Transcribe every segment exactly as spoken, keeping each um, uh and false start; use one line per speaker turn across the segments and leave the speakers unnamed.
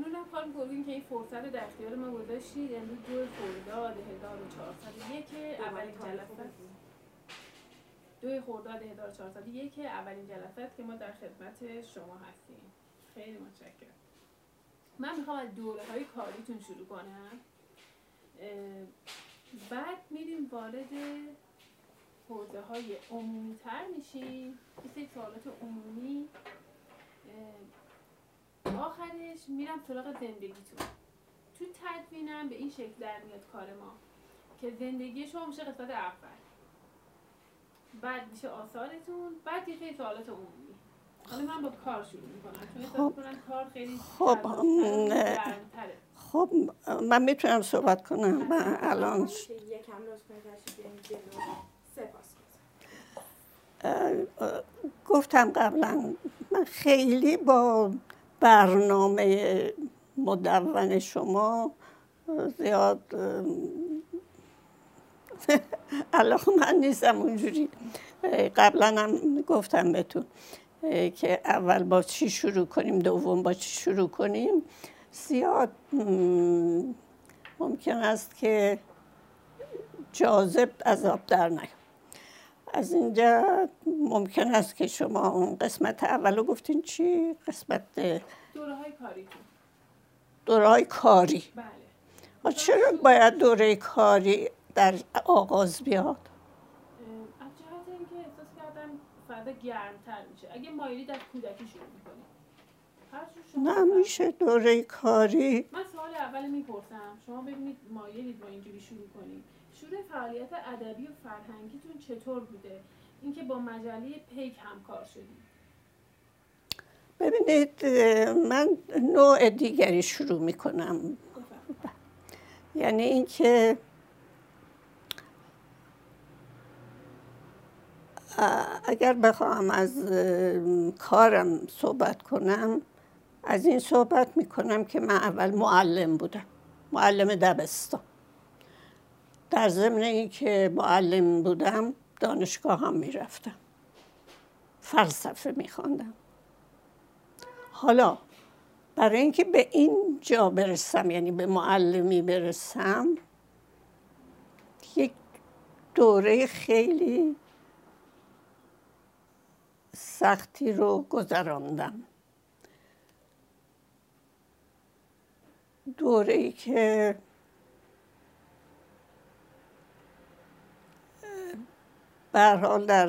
ممنونم خانم گلگون که این فرصت رو در اختیار ما گذاشتید. امروز دو خرداد هزار و چهارصد و یک اولین جلسه دو خرداد هزار و چهارصد و یک اولین جلسه که ما در خدمت شما هستیم. خیلی متشکرم. من میخوام از دوره‌های کاریتون شروع کنم، بعد میریم وارد حوزه‌های عمومی‌تر میشیم، یه سری سوالات عمومی، آخرش میرم سراغ زندگیتون. تو تدوینم به این شکل در میاد کار ما که زندگی شما میشه قسمت اول، بعد میشه آثارتون، بعد یه سری سوالات عمومی. حالا من با کار شروع میکنم چون احساس میکنم کار خیلی
خب
گرم‌تره.
خب من میتونم صحبت کنم؟ من الان
یکم لطف کنید تشریف بیارید جلو. سپاس.
گفتم قبلا من خیلی با برنامه مدون شما زیاد علاقه من نیستم اونجوری. قبلا هم گفتم بهتون که اول با چی شروع کنیم، دوم با چی شروع کنیم. زیاد ممکن است که جاذب از آب در نیاد. از اینجا ممکن است که شما اون قسمت اولو گفتین چی؟ قسمت
دوره‌های کاریتون.
دوره‌های کاری.
بله.
چرا باید دوره کاری در آغاز بیاد؟
از جهت اینکه احساس کردم فردا گرمتر میشه. اگه مایلید از کودکی شروع میکنیم.
نه میشه دوره کاری.
من سوال اول میپرسم، شما ببینید مایلید با اینجوری شروع کنید. شروع فعالیت ادبی و فرهنگیتون چطور بوده؟ اینکه با مجله پیک همکار شدید.
ببینید من نوع دیگری شروع میکنم. یعنی اینکه اگر بخوام از کارم صحبت کنم، از این صحبت میکنم که من اول معلم بودم، معلم دبستان. در ضمن اینکه معلم بودم دانشگاه هم میرفتم، فلسفه میخواندم. حالا برای اینکه به این جا برسم، یعنی به معلمی برسم، یک دوره خیلی سختی رو گذراندم. دوره‌ای که به هر حال در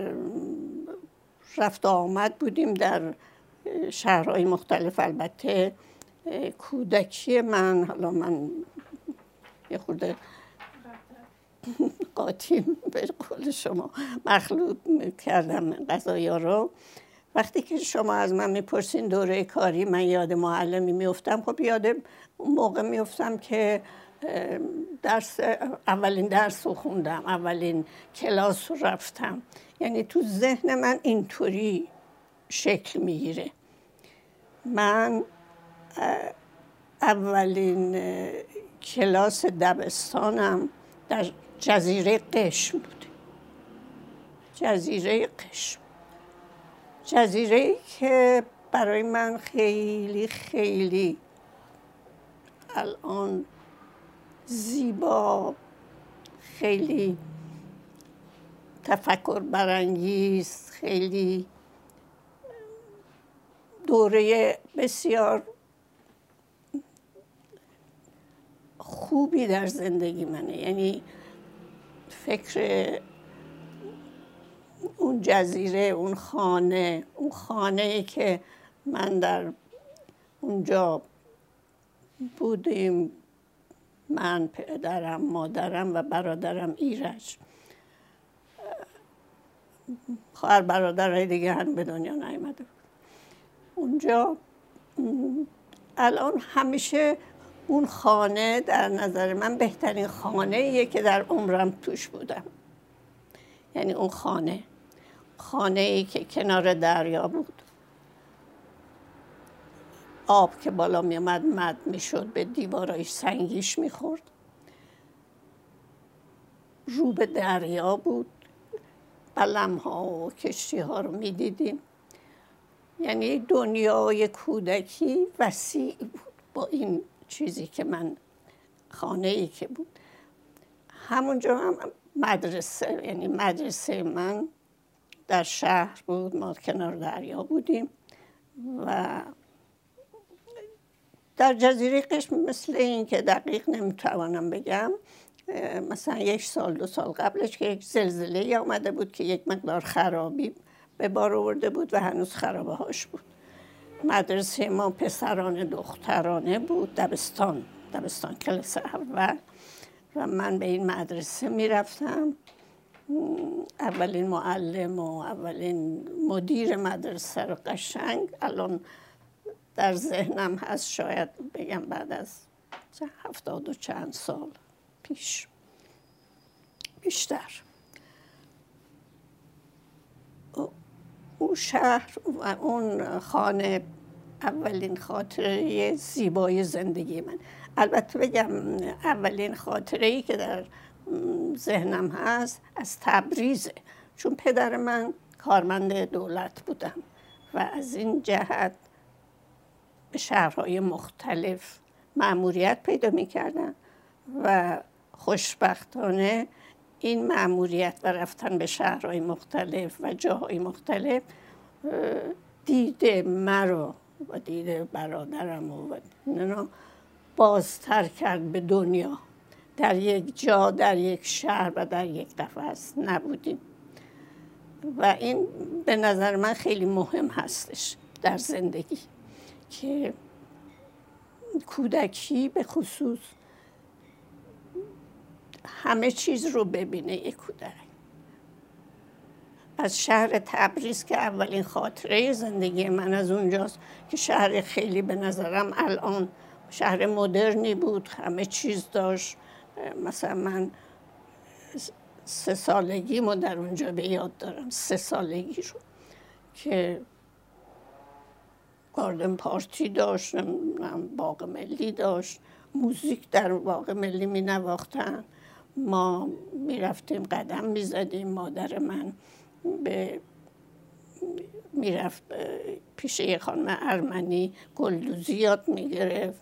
رفت آمد بودیم در شهرهای مختلف. البته کودکی من، حالا من یه خورده قاطی به قول شما مخلوط کردم قضایا رو. وقتی که شما از من میپرسین دوره کاری، من یاد معلمی میفتم. خب یاد اون موقع میفتم که درس اولین درس رو خوندم، اولین کلاس رو رفتم. یعنی تو ذهن من اینطوری شکل میگیره. من اولین کلاس دبستانم در جزیره قشم بود. جزیره قشم، جزیره‌ای که برای من خیلی خیلی الان زیبا، خیلی تفکر برانگیز، خیلی دوره بسیار خوبی در زندگی منه. یعنی فکر اون جزیره، اون خانه، اون خانه‌ای که من در اونجا بودیم، من، پدرم، مادرم و برادرم ایرج. خواهر برادرهای دیگه هم به دنیا نیامده بود اونجا. الان همیشه اون خانه در نظر من بهترین خانه‌ایه که در عمرم توش بودم. یعنی اون خانه، خانه‌ای که کنار دریا بود، آب که بالا می اومد مد می شد، به دیوارای سنگیش می خورد، رو به دریا بود، قلم ها و کشتی ها رو می دیدیم. یعنی دنیای کودکی وسیع بود. با این چیزی که من خانه ای که بود. همونجا هم مدرسه، یعنی مدرسه من در شهر بود، ما کنار دریا بودیم و در جزیره قشم مثل این که دقیق نمیتوانم بگم، مثلا یک سال دو سال قبلش که یک زلزله آمده بود که یک مقدار خرابی به بار آورده بود و هنوز خرابه هاش بود. مدرسه ما پسران دخترانه بود، دبستان دبستان کلاس اول و من به این مدرسه میرفتم. اولین معلم و اولین مدیر مدرسه رو قشنگ الان در ذهنم هست، شاید بگم بعد از هفتاد و چند سال پیش بیشتر. اون شهر و اون خانه اولین خاطره زیبای زندگی من. البته بگم اولین خاطره‌ای که در ذهنم هست از تبریزه، چون پدر من کارمند دولت بودم و از این جهت به شهرهای مختلف مأموریت پیدا می‌کردن و خوشبختانه این مأموریت و رفتن به شهرهای مختلف و جاهای مختلف دیده مرا و دیده برادرم و اینا بازتر کرد به دنیا. در یک جا، در یک شهر و در یک قفس نبودیم و این به نظر من خیلی مهم هستش در زندگی که کودکی به خصوص همه چیز رو ببینه. یک کودک از شهر تبریز که اولین خاطره زندگی من از اونجاست که شهر خیلی به نظرم الان شهر مدرنی بود، همه چیز داشت. مثلا من سه سالگیمو در اونجا به یاد دارم، سه سالگی رو که گاردن پارتی داشت، باغ ملی داشت، موزیک در باغ ملی می نواختن، ما می رفتیم قدم می زدیم. مادر من به می رفت پیش یه خانم ارمنی گلدوزی یاد می گرفت.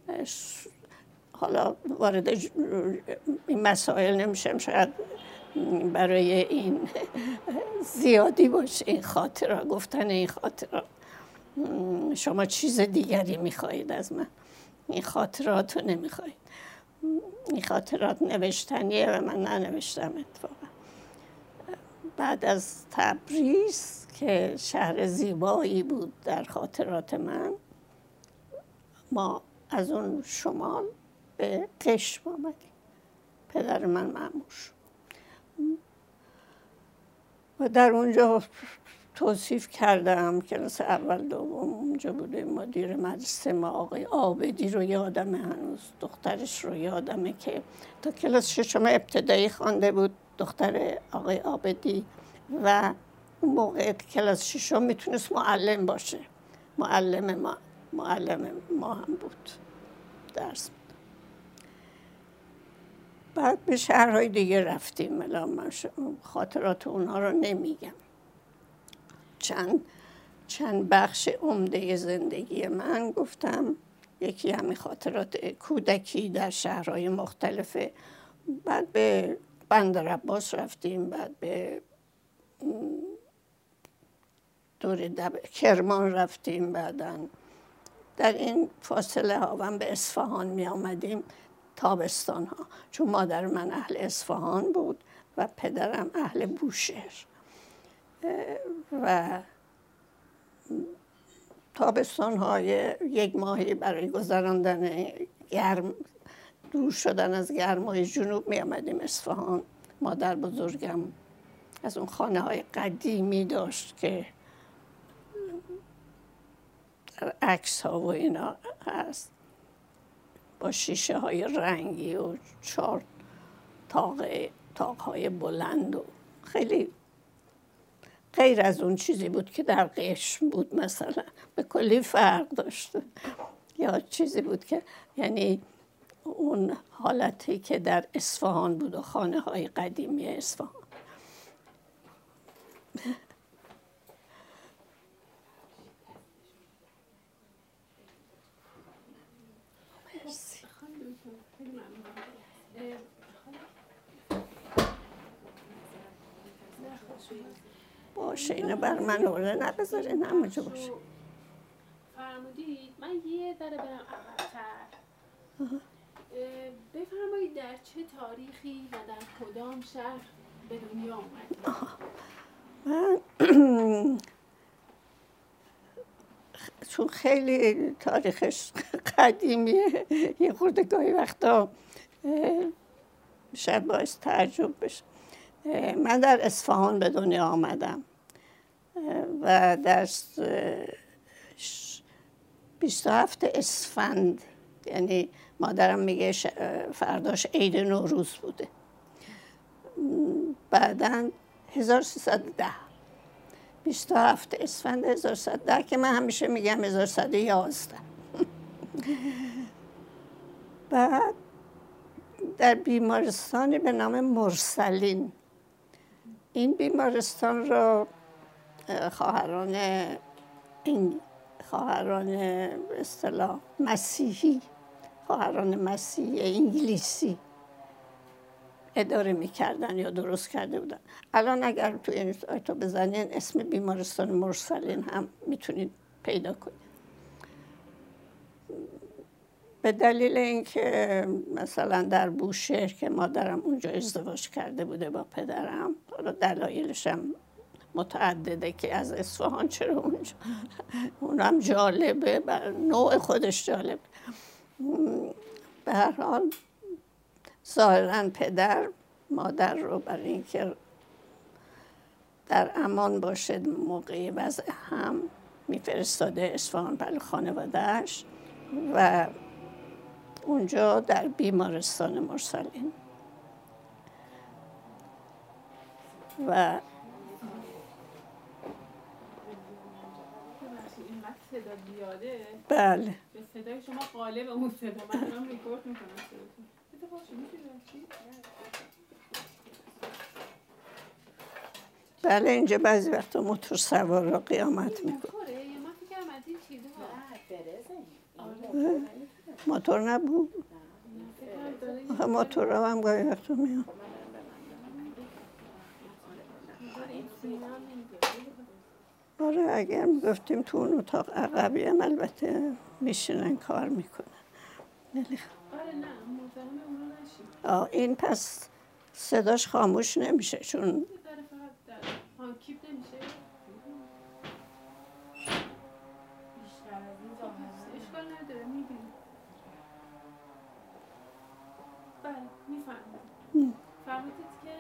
حالا وارد این مسائل نمیشم، شاید برای این زیادی باشه این خاطره، گفتن این خاطره. شما چیز دیگری میخواهید از من، این خاطرات رو نمیخواهید. این خاطرات نوشتنیه و من ننوشتم اتفاقا. بعد از تبریز که شهر زیبایی بود در خاطرات من، ما از اون شمال به قشم آمدیم. پدر من مأمور شد و در اونجا توصیف کردم کلاس اول دوم اونجا بودیم. مدیر مدرسه ما آقای عابدی رو یادمه، هنوز دخترش رو یادمه که تا کلاس ششم ابتدایی خوانده بود، دختر آقای عابدی، و اون موقع کلاس ششم میتونست معلم باشه. معلم ما معلم ما هم بود، درس بود. بعد به شهرهای دیگه رفتیم. الان من خاطرات اونها رو نمیگم. چند چند بخش عمده زندگی من گفتم. یکی همین خاطرات کودکی در شهرهای مختلفه. بعد به بندرعباس رفتیم، بعد به دور دب... کرمان رفتیم. بعداً در این فاصله ها هم به اصفهان می آمدیم تابستان ها، چون مادر من اهل اصفهان بود و پدرم اهل بوشهر. و تابستان های یک ماهی برای گذراندن گرم، دور شدن از گرمای جنوب می آمدیم اصفهان. مادر بزرگم از اون خانه های قدیمی داشت که عکس ها و اینا هست، با شیشه های رنگی و چهار تاقه تاقهای بلند و خیلی غیر از اون چیزی بود که در قشم بود. مثلا به کلی فرق داشت، یا چیزی بود که یعنی اون حالتی که در اصفهان بود و خانه های قدیمی اصفهان. باشه، اینو بر من اوره نبذارین همونجا باشه.
فرمودید من یه ذره برم عقب‌تر. بفرمایید در چه تاریخی و در کدام شهر به دنیا آمدید؟
من چون خیلی تاریخش قدیمیه یه خورده گاهی وقتا شاید باعث تعجب بشه. من در اصفهان به دنیا آمدم و در بیست و هفت اسفند، یعنی مادرم میگه فرداش عید نوروز بوده. بعداً هزار و سیصد و ده بیست و هفت اسفند هزار و سیصد و ده که من همیشه میگم هزار و سیصد و یازده. بعد در بیمارستانی به نام مرسلین، این بیمارستان را خواهران این خواهران به اصطلاح مسیحی، خواهران مسیحی انگلیسی اداره میکردن یا درست کرده بودن. الان اگر تو این سایت رو بزنین اسم بیمارستان مرسلین هم میتونید پیدا کنید. به دلیل اینکه مثلا در بوشهر که مادرم اونجا ازدواج کرده بوده با پدرم، حالا دلایلش هم متعدده که از اصفهان چرا اونجا، اونم جالبه، بر نوع خودش جالب. به هر حال ظاهراً پدر مادر رو برای اینکه در امان باشه موقع وضع هم میفرستاده اصفهان برای خانواده‌اش و اونجا در بیمارستان مرسلین و
صدا زیاده.
بله.
به صدای شما غالب اون صدا، من دارم ریکورد میکنم صداتون. صدا باشه میتونی
بله اینجا بعضی وقتا موتور سوار را قیامت میکنه.
موتوره یا من فکرم از این چیزها.
موتور نبود. موتور ها هم گاهی وقتا میان. آره اگر میگفتیم تو اون اتاق عقبی هم البته میشینن کار میکنن.
آره نه مزاحم اونا نشید.
آه این پس صداش خاموش نمیشه چون
ها کیپ نمیشه. اشکال نداره میبینیم. بله میفهمم. فهمیدید که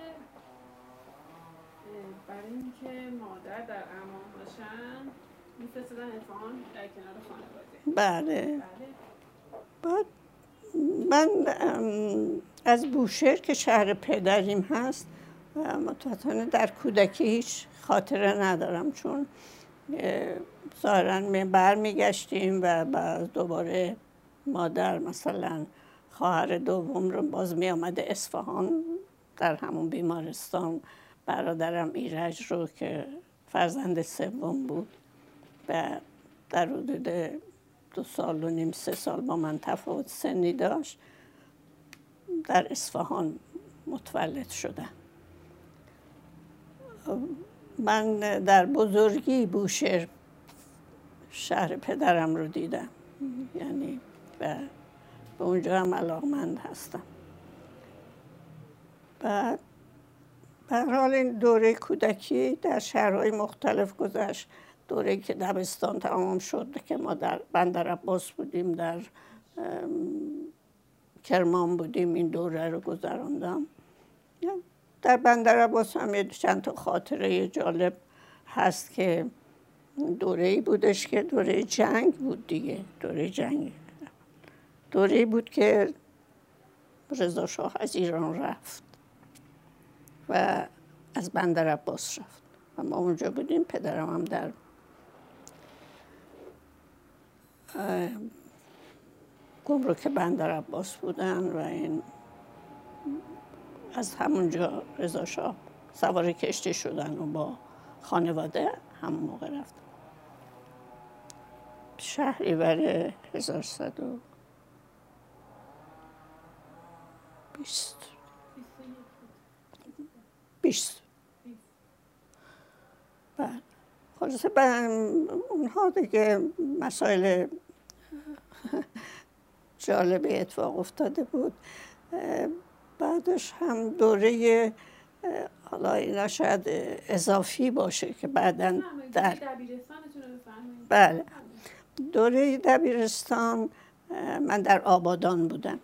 برای اینکه مادر در امان باشن میفرستادن اصفهان در کنار خانواده.
بله. بعد من از بوشهر که شهر پدریم هست متأسفانه در کودکی هیچ خاطره ندارم، چون ظاهراً برمیگشتیم و بعد دوباره مادر مثلا خواهر دوم رو باز می آمده اصفهان در همون بیمارستان. برادرم ایرج رو که فرزند سوم بود و در حدود دو سال و نیم سه سال با من تفاوت سنی داشت، در اصفهان متولد شدم. من در بزرگی بوشهر شهر پدرم رو دیدم، یعنی و به اونجا هم علاقمند هستم. بعد به هر حال این دوره کودکی در شهرهای مختلف گذشت. دوره که دبستان تمام شد که ما در بندرعباس بودیم، در کرمان بودیم، این دوره رو گذراندم. در بندرعباس هم یه چند تا خاطره جالب هست که دوره‌ای بودش که دوره جنگ بود دیگه، دوره جنگ دوره‌ای بود که رضا شاه از ایران رفت و از بندرعباس رفت و ما اونجا بودیم. پدرم هم در گمرک بندرعباس بودن و این از همونجا رضا شاه سوار کشتی شدن و با خانواده همون موقع رفتن. شهریور هزار و سیصد و بیست بیست بله. خلاصه به اونها دیگه مسائل جالبی اتفاق افتاده بود. بعدش هم دوره حالا اینا شاید اضافی باشه که بعداً در
دبیرستانتون رو بفرمایید.
بله، دوره دبیرستان من در آبادان بودم.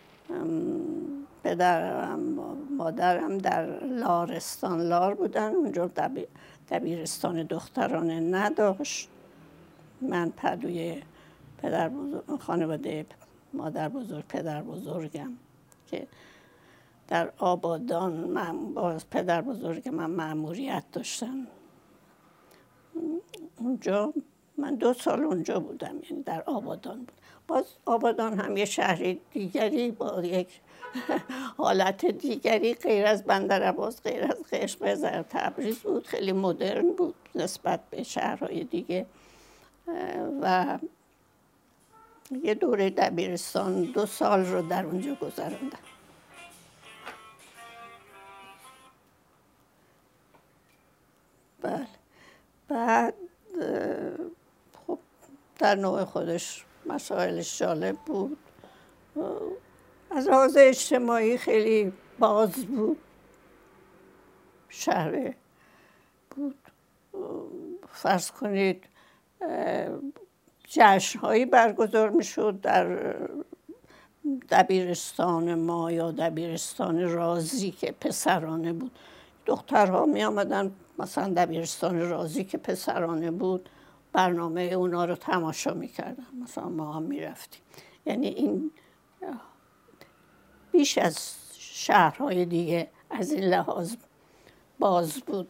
پدرم مادرم در لارستان لار بودن، اونجا دبیرستان دخترانه نداشت. من پدوی پدر بزرگ، خانواده مادر بزرگ پدر بزرگم که در آبادان من باز پدر بزرگ من مأموریت داشتن. اونجا من دو سال اونجا بودم، یعنی در آبادان بود. باز آبادان هم یه شهر دیگری با یک حالت دیگری غیر از بندرعباس، غیر از قشم تبریز بود، خیلی مدرن بود نسبت به شهرهای دیگه. و یه دوره دبیرستان دو سال رو در اونجا گذراندم. بله. بعد خب در نوع خودش مسائلش جالب بود. از لحاظ اجتماعی خیلی باز بود، شهر بود. فرض کنید جشن‌هایی برگزار می‌شد در دبیرستان ما یا دبیرستان رازی که پسرانه بود. دخترها می آمدن مثلا دبیرستان رازی که پسرانه بود، برنامه اونا رو تماشا می‌کردن، مثلا ما هم می‌رفتیم. یعنی این بیش از شهرهای دیگه از این لحاظ باز بود.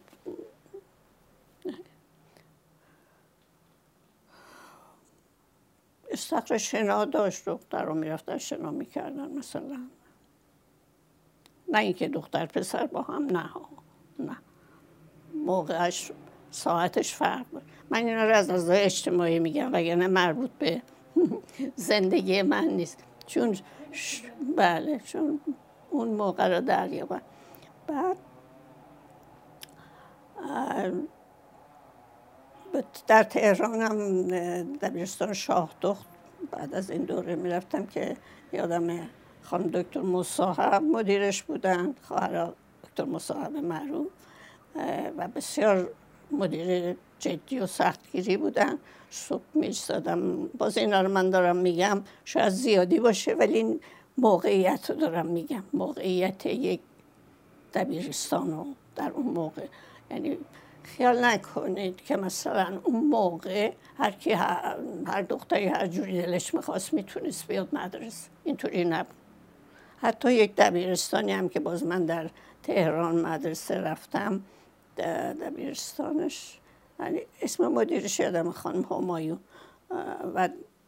استخر شنا داشت، دختر رو میرفتن شنا میکردن مثلا. نه اینکه دختر پسر با هم، نه نه موقعش ساعتش فرق بود. من اینا رو از نظر اجتماعی میگم وگرنه مربوط به زندگی من نیست، چون ش... بله چون اون موقع رو دریابم. بعد در تهران هم دبیرستان شاه دخت بعد از این دوره میرفتم که یادم خانم دکتر مصاحب مدیرش بودن، خواهر دکتر مصاحب معروف، و بسیار مدیر جدی و سختگیری بودن. صبح می‌ایستادم، باز اینا رو من دارم میگم شاید زیادی باشه ولی این موقعیت رو دارم میگم، موقعیت یک دبیرستان رو در اون موقع. یعنی خیال نکنید که مثلا اون موقع هر کی هر, هر دختری هر جوری دلش میخواست میتونست بیاد مدرسه، اینطوری نبود. حتی یک دبیرستانی هم که باز من در تهران مدرسه رفتم، دبیرستانش یعنی اسم مدیرش یادم خانم همایون و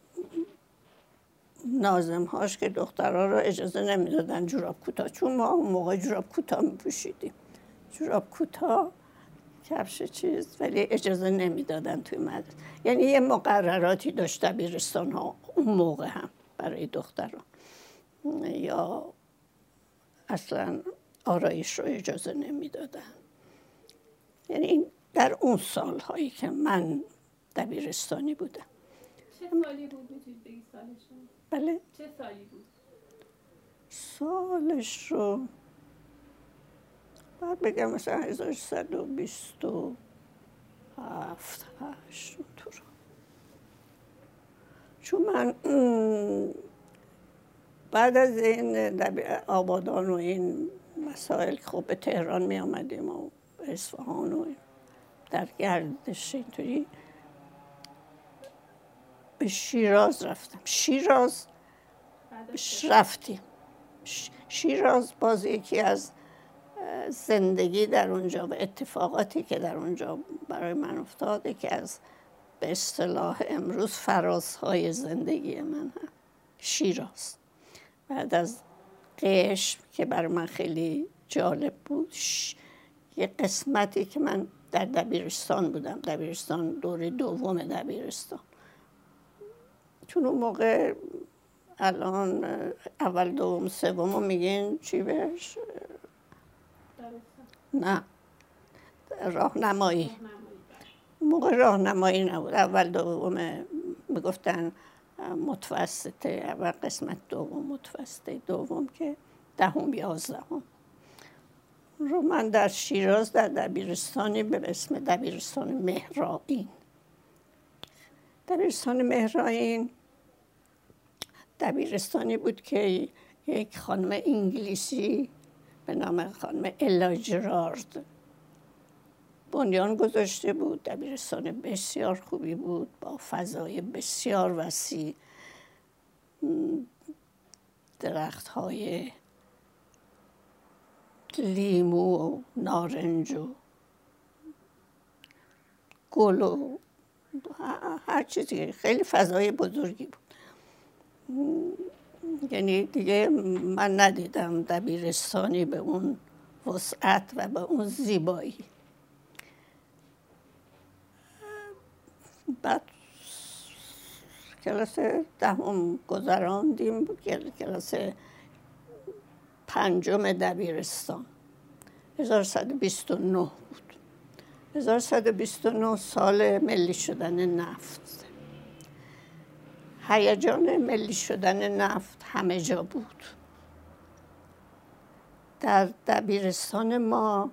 ناظم‌هاش که دخترها رو اجازه نمیدادن جوراب کوتاه، چون ما اون موقع جوراب کوتاه میپوشیدیم، جوراب کوتاه کفش چیز، ولی اجازه نمیدادن توی مدرسه. یعنی یه مقرراتی داشت دبیرستان ها اون موقع هم برای دختران، یا اصلا آرایش رو اجازه نمیدادن. یعنی این در اون سالهایی که من دبیرستانی بودم.
چه سالی بود میتونید بگید سالش رو؟
بله؟
چه سالی بود؟
سالش رو باید بگم مثلا هزار و سیصد و بیست و هفت هشت اونطور. چون من بعد از این آبادان و این مسائل خب به تهران می آمدیم و اصفهان و در گردش اینطوری به شیراز رفتم. شیراز رفتیم. شیراز باز یکی از زندگی در اونجا و اتفاقاتی که در اونجا برای من افتاده که از به اصطلاح امروز فرازهای زندگی من هم شیراز. بعد از قشم که برای من خیلی جالب بود، یه قسمتی که من در دبیرستان بودم، دبیرستان دوره دوم دبیرستان، چون اون موقع الان اول دوم سوم میگین چی بهش؟ نه راهنمایی موقع راهنمایی نبود. اول دوم میگفتن متوسطه، اول قسمت دوم متوسطه دوم که دهم یازدهم رو من در شیراز در دبیرستانی به اسم دبیرستان مهرآیین. دبیرستان مهرآیین دبیرستانی بود که یک خانم انگلیسی به نام خانم الا جرارد بنیان گذاشته بود. دبیرستان بسیار خوبی بود با فضای بسیار وسیع، درخت‌های لیمو و نارنج و گل و هر چیزی، خیلی فضای بزرگی بود. یعنی دیگه من ندیدم دبیرستانی به اون وسعت و به اون زیبایی. بعد کلاس دهم گذراندیم، کلاس پنجم دبیرستان هزار و سیصد و بیست و نه بود. هزار و سیصد و بیست و نه سال ملی شدن نفت. هیجان ملی شدن نفت همه جا بود. در دبیرستان ما،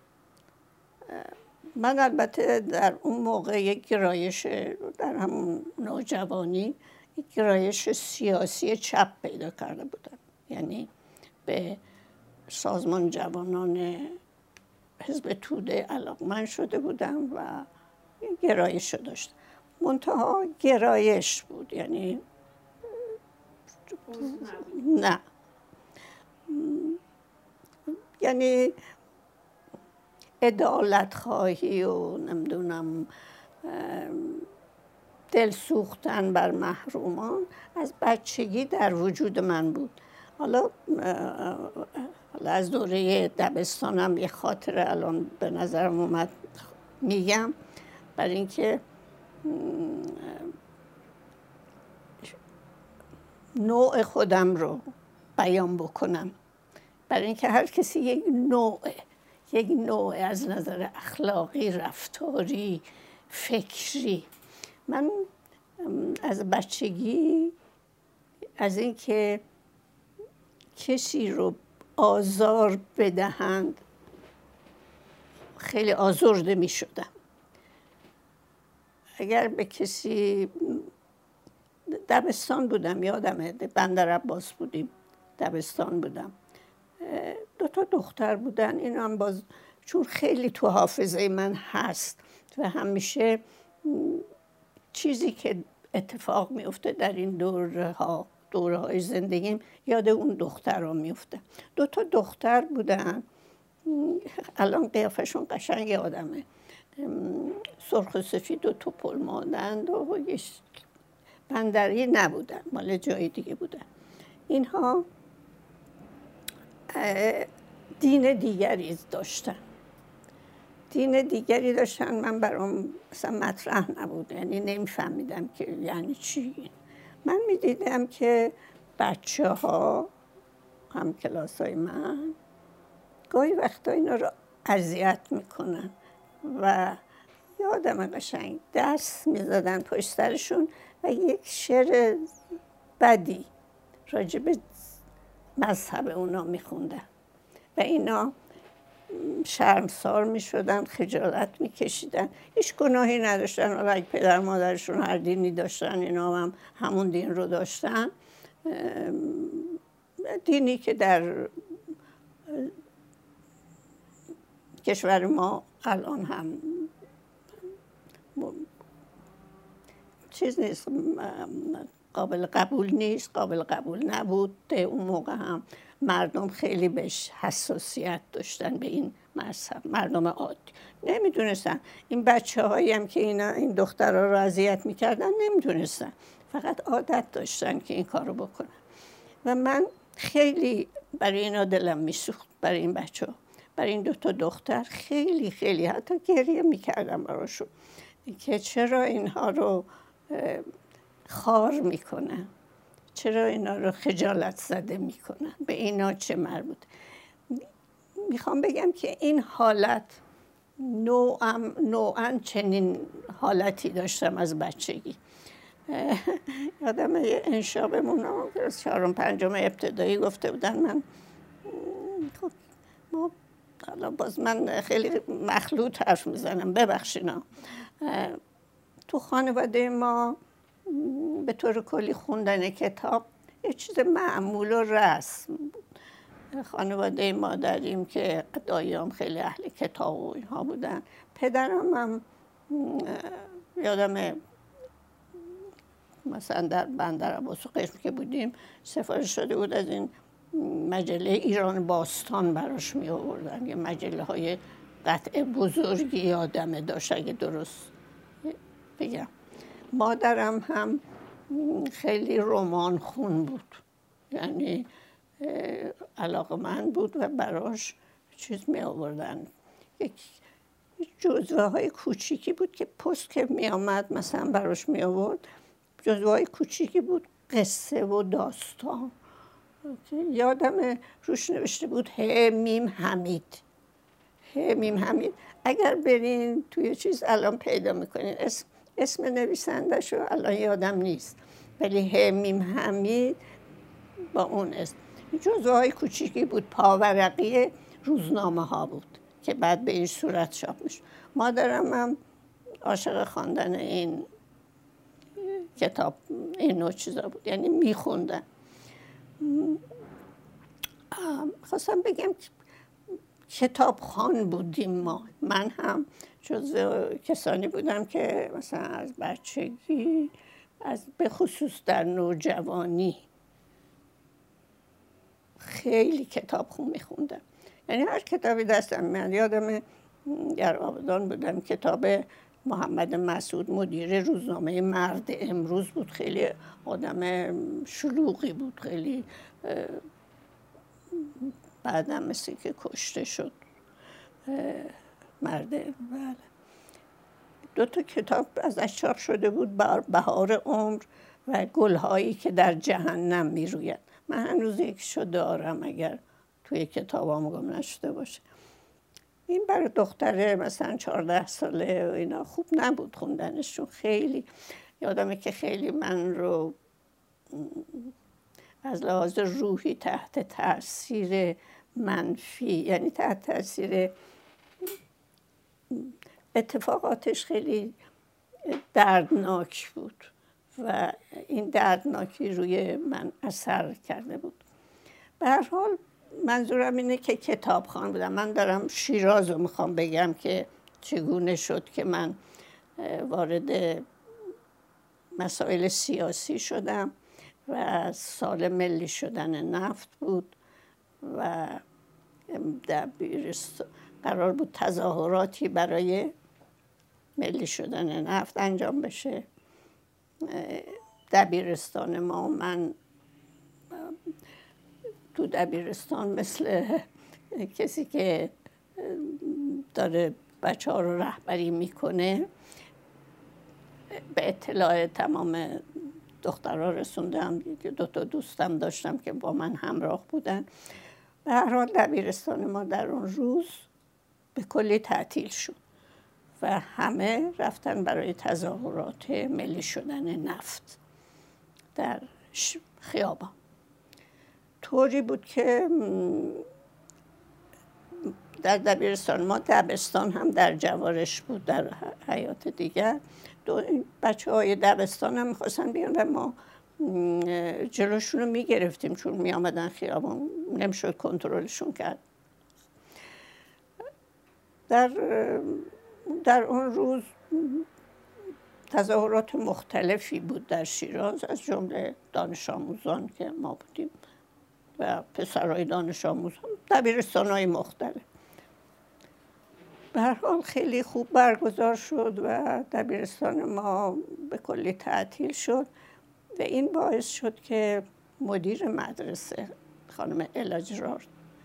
من البته در اون موقع یک گرایش، در همون نوجوانی یک گرایش سیاسی چپ پیدا کرده بودم، یعنی به سازمان جوانان حزب توده علاقمند شده بودم و گرایش رو داشتم. منتها گرایش بود، یعنی نه، یعنی عدالت خواهی و نمیدونم دل سوختن بر محرومان از بچگی در وجود من بود. حالا حالا از دوره دبستانم یه خاطره الان به نظرم اومد میگم، برای اینکه نوع خودم رو بیان بکنم، برای اینکه هر کسی یک نوعه، یک نوع از نظر اخلاقی، رفتاری، فکری. من از بچگی از اینکه کسی رو آزار بدهند خیلی آزرده می شدم. اگر به کسی، دبستان بودم یادمه، بندر عباس بودیم، دبستان بودم، دو تا دختر بودن، این هم باز چون خیلی تو حافظه من هست و همیشه چیزی که اتفاق میفته در این دوره ها، دوره های زندگیم، یاد اون دختر ها میفته. دو تا دختر بودن، الان قیافشون قشنگ یادمه، سرخ و سفید و توپل مانند و بندری نبودن، مال جای دیگه بودن. اینها دین دیگری داشتن، دین دیگری داشتن. من برام مثلا مطرح نبود، یعنی نمیفهمیدم که یعنی چی. من میدیدم که بچه ها هم کلاس های من گاهی وقتا اینا رو اذیت میکنن و یادم قشنگ دست میزدن پشت سرشون و یک شعر بدی راجع به مذهب اونا میخوندن و اینا شرمسار میشدن، خجالت میکشیدن، هیچ گناهی نداشتن. حالا اگه پدر مادرشون هر دینی داشتن، اینا هم همون دین رو داشتن، دینی که در کشور ما الان هم چیز نیست، قابل قبول نیست، قابل قبول نبود. اون موقع هم مردم خیلی بهش حساسیت داشتن، به این مذهب، مردم عادی نمیدونستن. این بچه هایی هم که اینا این دخترها رو اذیت میکردن نمیدونستن، فقط عادت داشتن که این کارو بکنن و من خیلی برای اینا دلم میسوخت، برای این بچه ها، برای این دو تا دختر خیلی خیلی حتی گریه میکردم براشون که چرا اینها رو خار میکنن، چرا اینا رو خجالت زده میکنن، به اینا چه مربوط. میخوام بگم که این حالت نوعا نوعا چنین حالتی داشتم از بچگی. یادم یه انشا بمونم که از چهارم پنجم ابتدایی گفته بودن من خب ما حالا باز من خیلی مخلوط حرف میزنم ببخشینا. تو خانواده ما به طور کلی خوندن کتاب یه چیز معمول و رسم بود. خانواده ما داریم که داییام خیلی اهل کتاب و اینها بودن. پدرم هم یادم مثلا در بندرعباس و قشم که بودیم سفارش شده بود از این مجله ایران باستان براش می آوردن. یه مجله های قطع بزرگی یادمه داشت اگه درست بگم. مادرم هم خیلی رمان خون بود، یعنی علاقه‌مند بود و براش چیز می آوردن. یک جزوه های کوچیکی بود که پست که می آمد مثلا براش می آورد، جزوه های کوچیکی بود قصه و داستان. یادم روش نوشته بود ه میم حمید. ه میم حمید اگر برین توی چیز الان پیدا میکنین، اسم اسم نویسنده‌شو الان یادم نیست، ولی ه میم حمید با اون اسم. جزوه های کوچیکی بود، پاورقی روزنامه ها بود که بعد به این صورت چاپ میشه. مادرم هم عاشق خواندن این کتاب این نوع چیزا بود، یعنی میخوندن. خواستم بگم کتاب خوان بودیم ما. من هم جزو کسانی بودم که مثلا از بچگی از به خصوص در نوجوانی خیلی کتاب خون میخوندم. یعنی هر کتابی دستم میاد. یادم در آبادان بودم کتاب محمد مسعود مدیر روزنامه مرد امروز بود. خیلی آدم شلوغی بود، خیلی بعدم مثل که کشته شد مرد. بله. دو تا کتاب ازش چاپ شده بود، بهار عمر و گلهایی که در جهنم میروید. من هنوز یکیشو دارم اگر توی کتابام گم نشده باشه. این برای دختره مثلا چهارده ساله و اینا خوب نبود خوندنشون. خیلی یادمه که خیلی من رو از لحاظ روحی تحت تاثیر منفی، یعنی تحت تاثیر اتفاقاتش خیلی دردناک بود و این دردناکی روی من اثر کرده بود. به هر حال منظورم اینه که کتابخوان بودم. من دارم شیراز رو میخوام بگم که چگونه شد که من وارد مسائل سیاسی شدم و سال ملی شدن نفت بود و دبیرستان قرار بود تظاهراتی برای ملی شدن نفت انجام بشه. دبیرستان ما، من تو دبیرستان مثل کسی که داره بچه ها رو رهبری میکنه به اطلاع تمام دخترها رسوندم. دو تا دوستم داشتم که با من همراه بودن. به هر حال دبیرستان ما در اون روز به کلی تعطیل شد و همه رفتن برای تظاهرات ملی شدن نفت در خیابان. طوری بود که در دبیرستان ما، دبستان هم در جوارش بود در حیات دیگر، بچه های دبستان هم میخواستن بیان و ما جلوشون رو میگرفتیم چون میامدن خیابان، نمیشد کنترلشون کرد. در در اون روز تظاهرات مختلفی بود در شیراز، از جمله دانش آموزان که ما بودیم و پسرهای دانش آموزان، دبیرستان‌های مختلف. به هر حال خیلی خوب برگزار شد و دبیرستان ما به کلی تعطیل شد و این باعث شد که مدیر مدرسه خانم الاجرار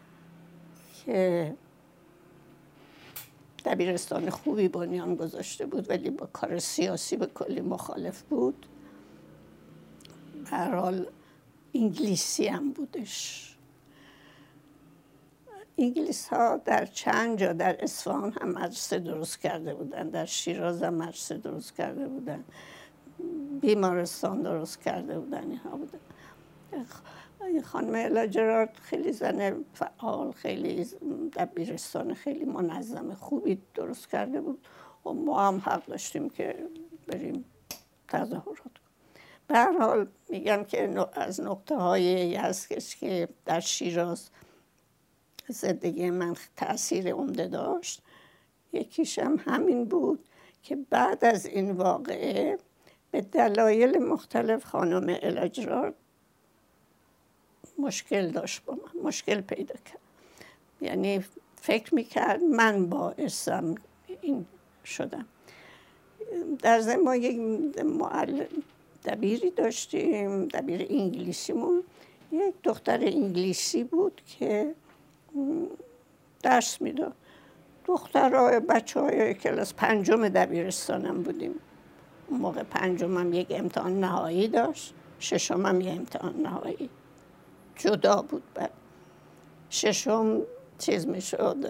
که دبیرستان خوبی بنیان گذاشته بود ولی با کار سیاسی به کلی مخالف بود، به هر حال انگلیسی هم بودش، انگلیس ها در چند جا در اصفهان هم مدرسه درست کرده بودن، در شیراز هم مدرسه درست کرده بودن، بیمارستان درست کرده بودن، اینها بودن. خانم الا جرارد خیلی زن فعال، خیلی دبیرستان خیلی منظم خوبی درست کرده بود و ما هم حق داشتیم که بریم تظاهرات کنیم. به هر حال میگم که از نقطه هایی هست که در شیراز زندگی من تأثیر عمده داشت، یکیش هم همین بود که بعد از این واقعه به دلایل مختلف خانم الا جرارد مشکل داشت با من، مشکل پیدا کرد. یعنی فکر میکرد من باعثم این شدم. در ضمن ما یک معلم دبیری داشتیم، دبیر انگلیسیمون، یک دختر انگلیسی بود که درس میداد. دخترها بچه های کلاس پنجم دبیرستانم بودیم. اون موقع پنجمم یک امتحان نهایی داشت، ششمم یک امتحان نهایی جدا بود. بعد ششم چیز میشد،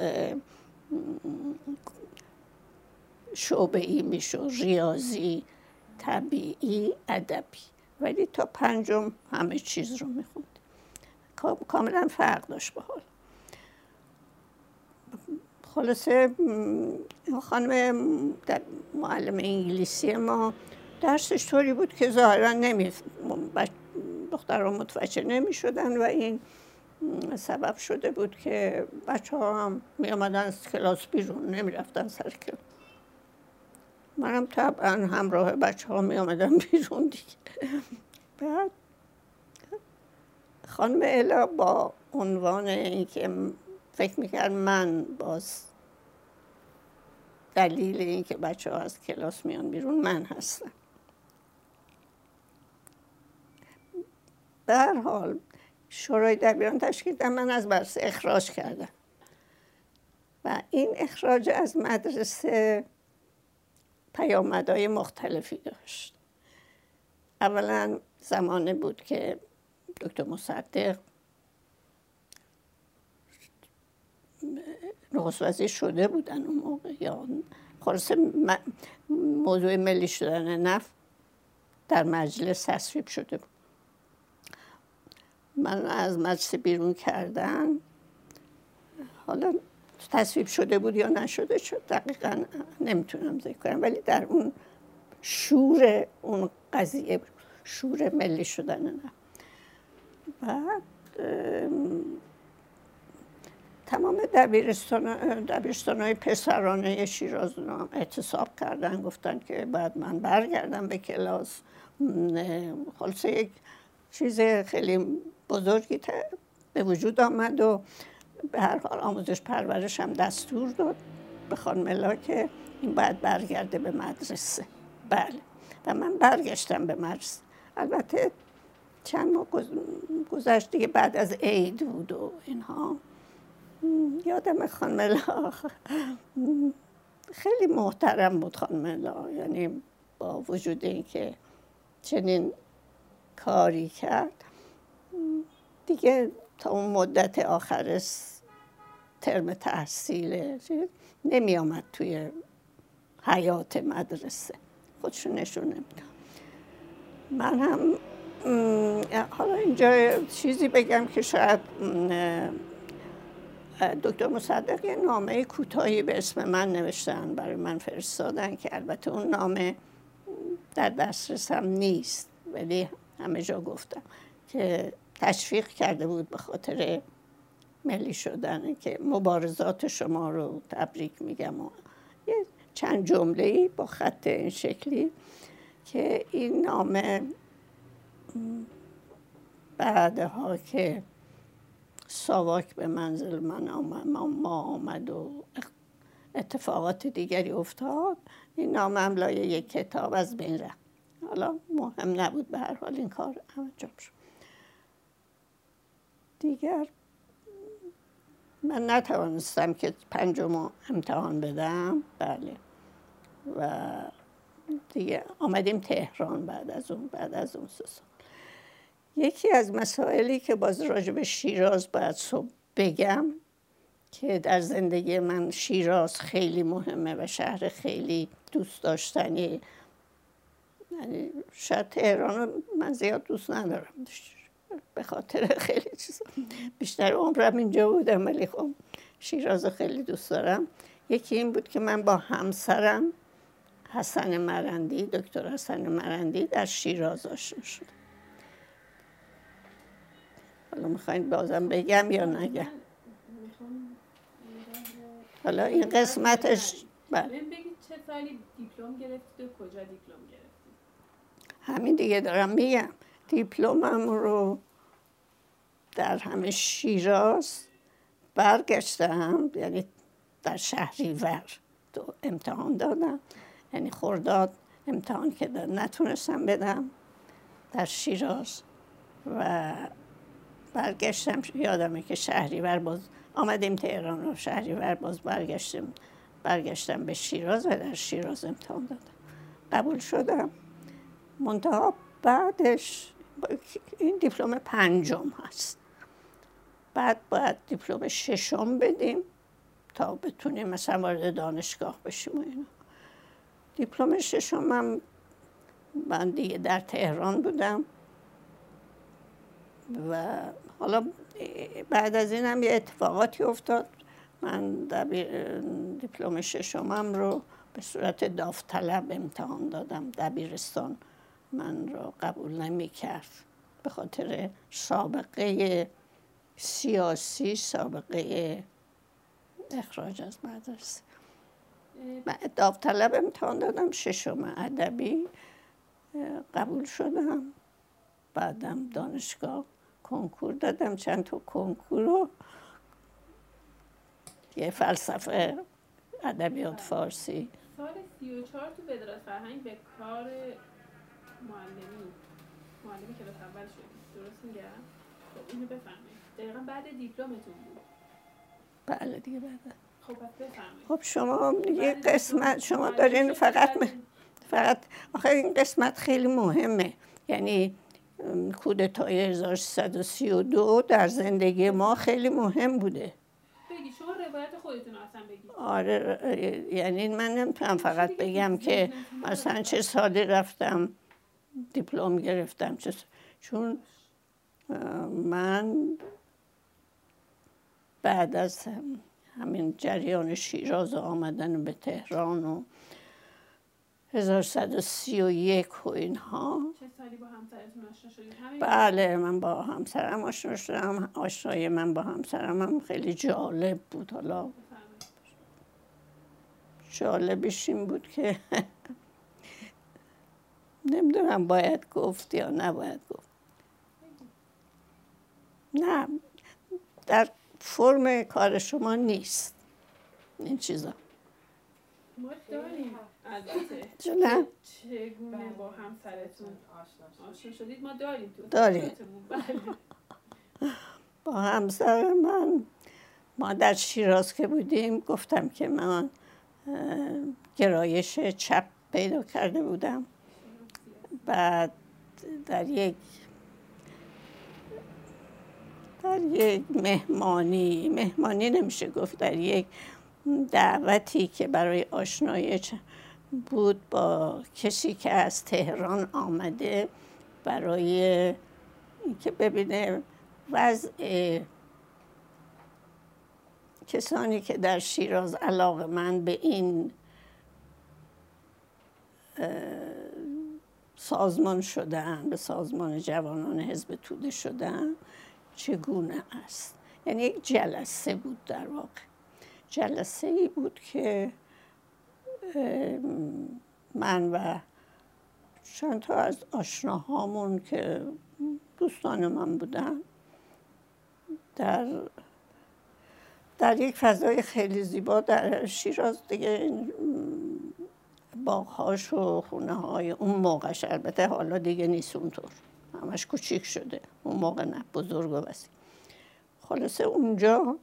شعبه ای میشد، ریاضی، طبیعی، ادبی، ولی تا پنجم همه چیز رو میخوند. کاملا فرق داشت با حال. خلاصه خانم معلم انگلیسی ما درسش طوری بود که ظاهرا نمی دخترها متوجه نمی شدن و این سبب شده بود که بچه ها هم می آمدن از کلاس بیرون، نمی رفتن سر کلاس. منم طبعا همراه بچه ها می آمدن بیرون دیگه. بعد خانم الا با عنوان اینکه فکر میکرد من باز دلیل اینکه بچه ها از کلاس میان بیرون من هستم. به هر حال شورای دبیران تشکیل دادن، من از مدرسه اخراج کردم و این اخراج از مدرسه پیامدهای مختلفی داشت. اولا زمانه بود که دکتر مصدق نخست وزیر شده بودن اون موقع، یا خلاصه موضوع ملی شدن نفت در مجلس تصویب شده بود. من از مجلس بیرون کردن، حالا تصویب شده بود یا نشده شد دقیقا نمیتونم ذکر کنم، ولی در اون شور اون قضیه، شور ملی شدن نفت. بعد تمام دبیرستان دبیرستان‌های پسرانه شیراز رو اعتصاب کردن، گفتن که بعد من برگردم به کلاس. خلاصه یک چیز خیلی بزرگی به وجود آمد و به هر حال آموزش پرورش هم دستور داد به خانم الا که این باید برگرده به مدرسه. بله، و من برگشتم به مدرسه. البته چند ماه گذشت دیگه، بعد از عید بود و اینها. یادم خانم الا خیلی محترم بود. خانم الا یعنی با وجود اینکه چنین کاری کرد، دیگه تا اون مدت آخر ترم تحصیل نمی آمد توی حیات مدرسه، خودشو نشون نمیداد. من هم حالا اینجا چیزی بگم که شاید دکتر مصدق یه نامه کوتاهی به اسم من نوشتن، برای من فرستادن که البته اون نامه در دسترسم نیست، ولی همه جا گفتم که تشویق کرده بود به خاطر ملی شدن، که مبارزات شما رو تبریک میگم و یه چند جمله‌ای با خط این شکلی که این نامه بعدها که ساواک به منزل من آمد، ما آمد و اتفاقات دیگری افتاد، این نامه هم لایه یک کتاب از بین رفت. حالا مهم نبود، به هر حال این کار انجام شد. دیگر من نتوانستم که پنجم امتحان بدم. بله، و دیگه آمدیم تهران بعد از اون بعد از اون سه سال. یکی از مسائلی که باز راجع به شیراز باید صبح بگم که در زندگی من شیراز خیلی مهمه و شهر خیلی دوست داشتنی. یعنی شاید تهران رو من زیاد دوست ندارم به خاطر خیلی چیزا، بیشتر عمرم اینجا بودم، ولی خب شیراز رو خیلی دوست دارم. یکی این بود که من با همسرم حسن مرندی، دکتر حسن مرندی در شیراز آشنا شدم. حالا میخواین بازم بگم یا نگم؟ حالا این قسمتش
بله. بگید چه سالی دیپلم گرفتید و کجا دیپلم گرفتید؟
همین دیگه دارم میگم. دیپلمم رو در همه شیراز برگشتم، یعنی در شهریور تو امتحان دادم، یعنی خرداد امتحان که نتونستم بدم در شیراز و برگشتم. یادمه که شهریور باز آمدیم تهران و شهریور باز برگشتم برگشتم به شیراز و در شیراز امتحان دادم، قبول شدم. منتها بعدش این دیپلم پنجم هست، بعد باید دیپلم ششم بدیم تا بتونیم مثلا وارد دانشگاه بشیم و اینا. دیپلم ششم هم من دیگه در تهران بودم و حالا بعد از این هم یه اتفاقاتی افتاد. من دیپلم ششمم رو به صورت داوطلب امتحان دادم. دبیرستان من رو قبول نمی کرد به خاطر سابقه سیاسی، سابقه اخراج از مدرسه. من داوطلب امتحان دادم، ششم ادبی قبول شدم. بعدم دانشگاه کنکور دادم، چند تا کنکور رو، یه فلسفه، ادبیات فارسی.
سال سی و چهار تو وزارت فرهنگ به کار معلمی معلمی کلاس اول شدید، درست میگم؟ خب اینو بفرمایید. دقیقاً بعد دیپلمتون بود؟
بله دیگه بعد.
خب پس بفرمایید.
خب شما یه قسمت شما دارین فقط فقط آخه این قسمت خیلی مهمه. یعنی کودتای هزار و سیصد و سی و دو در زندگی ما خیلی مهم بوده.
بگید شما روایت خودتون اصلا بگید.
آره، یعنی من نمیتونم فقط بگم که مثلا چه سالی رفتم دیپلم گرفتم، چه چون من بعد از همین جریان شیراز آمدن به تهران و هزار و سیصد و سی و یک و اینها.
چه سالی با همسرتون آشنا شدید؟
بله من با همسرم آشنا شدم. آشنایی من با همسرم هم خیلی جالب بود. حالا جالبش این بود که نمیدونم باید گفت یا نباید گفت. نه در فرم کار شما نیست این چیزا.
ما داریم البته.
نه
چگونه با همسرتون آشنا شدید؟ ما داریم تو
داریم. با همسر من ما در شیراز که بودیم گفتم که من گرایش چپ پیدا کرده بودم. بعد در یک در یک مهمانی مهمانی نمیشه گفت، در یک دعوتی که برای آشنایی بود با کسی که از تهران آمده برای اینکه ببینه وضع کسانی که در شیراز علاقه‌مند به این سازمان شدن، به سازمان جوانان حزب توده شدن، چگونه است. یعنی یک جلسه بود، در واقع جلسه ای بود که من و چند تا از آشناهامون که دوستان من بودن در در یک فضای خیلی زیبا در شیراز دیگه، باغ‌هاش و خونه‌های اون موقعش، البته حالا دیگه نیست اونطور، همش کوچیک شده، اون موقع نه، بزرگ و وسیع. خلاصه اونجا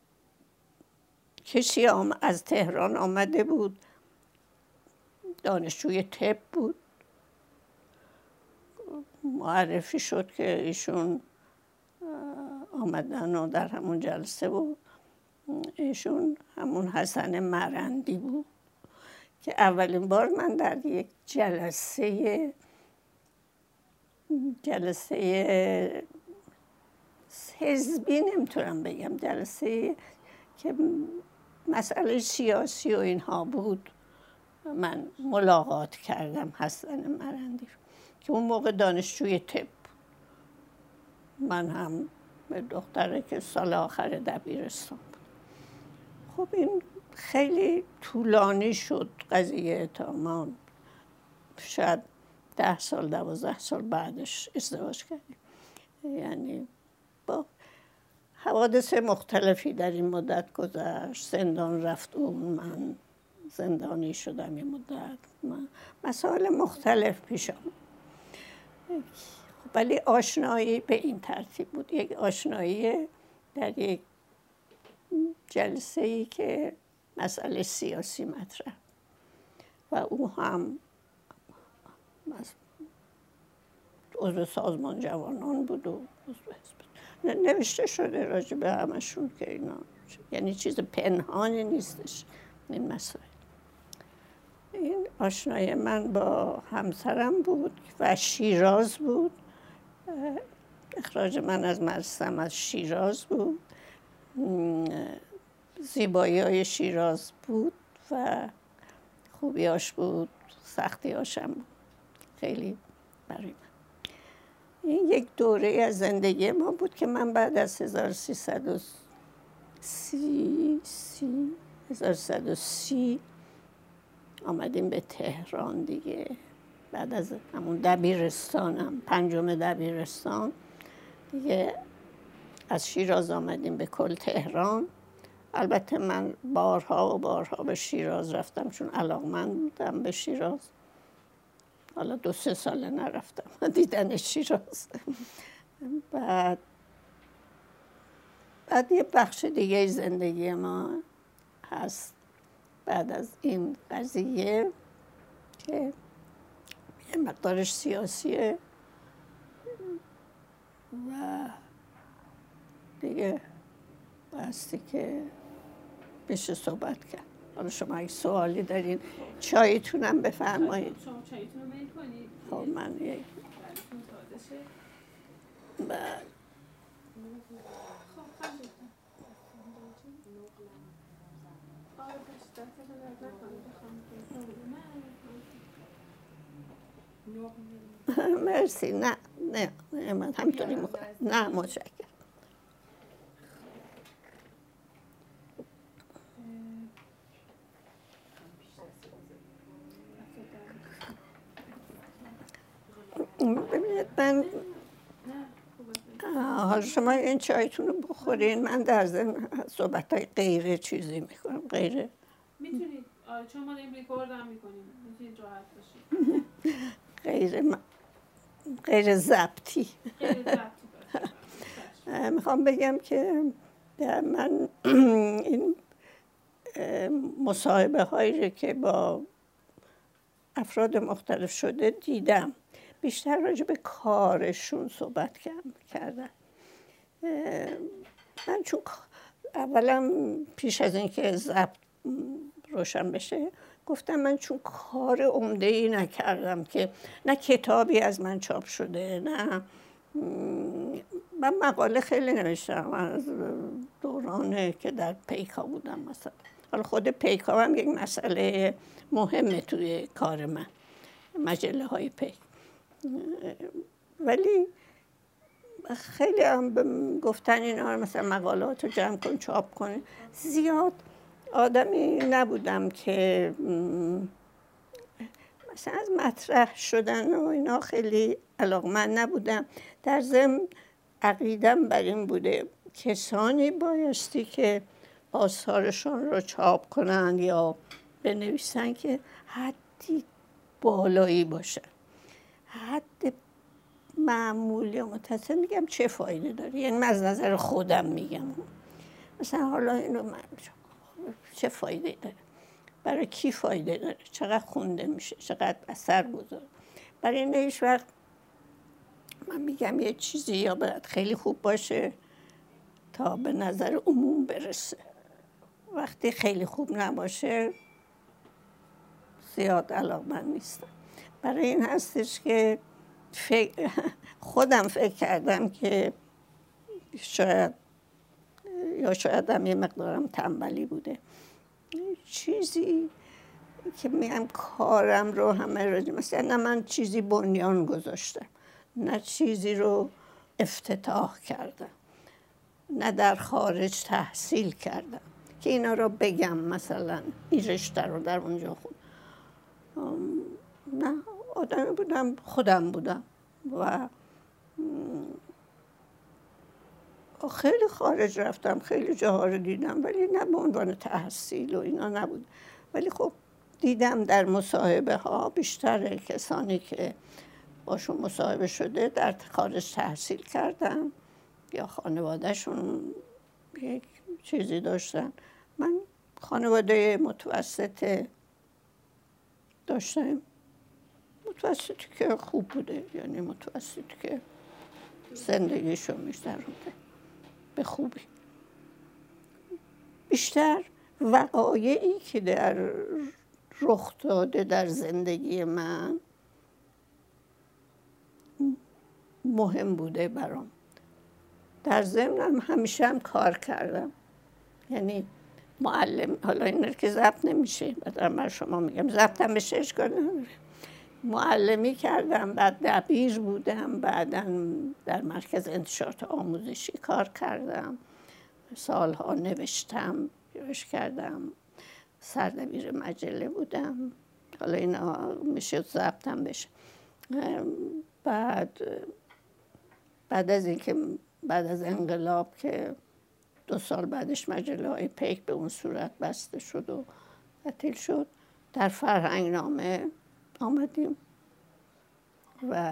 کسی از تهران آمده بود، دانشجوی طب بود، معرفی شد که ایشون آمدن و در همون جلسه بود ایشون همون حسن مرندی بود که اولین بار من در یک جلسه جلسه حزبی نمیتونم بگم، جلسه که مسئله سیاسی و اینها بود، من ملاقات کردم حسن مرندی رو که اون موقع دانشجوی طب، من هم به دختره که سال آخر دبیرستان بود. خب این خیلی طولانی شد قضیه، تا ما شاید ده سال دوازده سال بعدش ازدواج کردیم. یعنی با حوادث مختلفی در این مدت گذشت. زندان رفت اون، من زندانی شدم یه مدت، من مسائل مختلف پیش آمد. ولی آشنایی به این ترتیب بود، یک آشنایی در یک جلسه‌ای که مسئله سیاسی مطرح و او هم عضو سازمان جوانان بود و نوشته شده راجع به همشون که اینا، یعنی چیز پنهانی نیستش این مسائل. این آشنایی من با همسرم بود و شیراز بود، اخراج من از مدرسه‌ام از شیراز بود، زیبایی های شیراز بود و خوبیاش بود، سختیاش هم بود خیلی برای من. این یک دوره از زندگی ما بود که من بعد از هزار و سیصد و سی آمدیم به تهران دیگه. بعد از همون دبیرستانم، پنجم دبیرستان دیگه از شیراز آمدیم به کل تهران. البته من بارها و بارها به شیراز رفتم چون علاقمند بودم به شیراز. حالا دو سه ساله نرفتم دیدن شیراز. بعد بعد یه بخش دیگه زندگی ما هست بعد از این قضیه که یه مقدارش سیاسیه و دیگه باستی که بشه صحبت کرد. حالا شما اگه سوالی دارین چایتونم بفرمایید.
شما چایتون رو میل کنید.
خب من یک بعد مرسی. نه نه نه من همینطوری میخورم. نه متشکرم. ببینید من حالا شما این چایتون رو بخورین، من در ضمن صحبت های غیره چیزی میکنم. غیره
میتونید چون ما داریم ریکورد هم میکنیم میتونید راحت باشید.
غیر م... غیر ضبطی.
غیر ضبطی
میخوام بگم که من این مصاحبه هایی که با افراد مختلف شده دیدم، بیشتر راجع به کارشون صحبت کردن. من چون اولا پیش از اینکه ضبط روشن بشه گفتم من چون کار عمده‌ای نکردم، که نه کتابی از من چاپ شده، نه من مقاله خیلی نوشتم از دورانه که در پیکا بودم مثلا. حالا خود پیکا هم یک مسئله مهمه توی کار من، مجله های پیک. ولی خیلی هم گفتن اینا رو مثلا مقالات رو جمع کن چاپ کن. زیاد آدمی نبودم که مثلا از مطرح شدن و اینا خیلی علاقمند نبودم. در ضمن عقیدم بر این بوده کسانی بایستی که آثارشون رو چاپ کنن یا بنویسن که حدی بالایی باشه، حد معمول یا متصل. میگم چه فایده داره، یعنی من از نظر خودم میگم مثلا حالا اینو من چه فایده داره، برای کی فایده داره، چقدر خونده میشه، چقدر اثر گذاره. برای این هیچ وقت من میگم یه چیزی یا باید خیلی خوب باشه تا به نظر عموم برسه، وقتی خیلی خوب نباشه زیاد علاقمند نیستم. برای این هستش که فکر خودم فکر کردم که شاید یا شاید هم یه مقدارم تنبلی بوده، چیزی که میگم کارم رو همه راجع مثلا نه من چیزی بنیان گذاشتم، نه چیزی رو افتتاح کردم، نه در خارج تحصیل کردم که اینا رو بگم مثلا این رشته رو در اونجا خود. نه، آدمی بودم خودم بودم و خیلی خارج رفتم، خیلی جاها رو دیدم، ولی نه به عنوان تحصیل و اینا نبود. ولی خب دیدم در مصاحبه ها بیشتر کسانی که باشون مصاحبه شده در خارج تحصیل کردن یا خانوادهشون یک چیزی داشتن. من خانواده متوسط داشتم، متوسطی که خوب بوده، یعنی متوسطی که زندگیشو می‌گذرونده به خوبی. بیشتر وقایعی که در رخ داده در زندگی من مهم بوده برام. در ضمنم همیشه هم کار کردم، یعنی معلم، حالا این که ضبط نمیشه، بعد من شما میگم ضبطم بشه اشکال نداره. معلمی کردم، بعد دبیر بودم، بعدا در مرکز انتشارات آموزشی کار کردم، سالها نوشتم، نوشت کردم، سردبیر مجله بودم، حالا اینا میشه ضبطم بشه. بعد بعد از اینکه بعد از انقلاب که دو سال بعدش مجله های پیک به اون صورت بسته شد و تعطیل شد، در فرهنگ نامه آمدیم و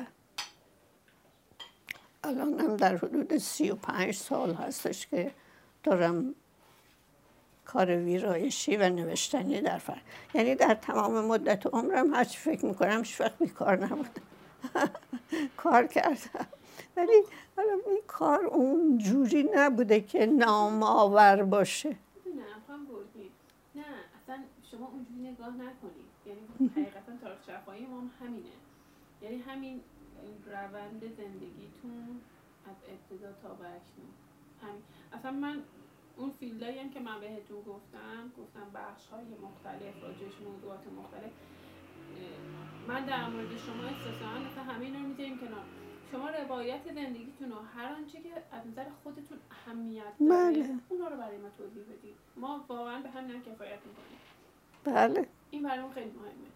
الان هم در حدود سی و پنج سال هستش که دارم کار ویرایشی و نوشتنی در فرهنگ، یعنی در تمام مدت عمرم هرچی فکر میکنم هیچ وقت بیکار نبودم. کار کردم، ولی این کار اون جوری نبوده که نام‌آور باشه.
نه هم بردید، نه اصلا شما اونجوری نگاه نکنید، یعنی حقیقتا تاریخ شفاهی ما هم همینه، یعنی همین روند زندگیتون از ابتدا تا به اکنون همین. اصلا من اون فیلدایی هم که من بهتون گفتم گفتم بخش‌های مختلف راجعش موضوعات مختلف، من در مورد شما استثنا مثلا همه اینا رو میذاریم کنار. شما روایت زندگیتون رو هر آنچه که از نظر خودتون اهمیت داره
بله.
اونا رو برای ما توضیح بدید، ما واقعا به همین هم کفایت میکنیم.
بله،
این برای ما خیلی مهمه.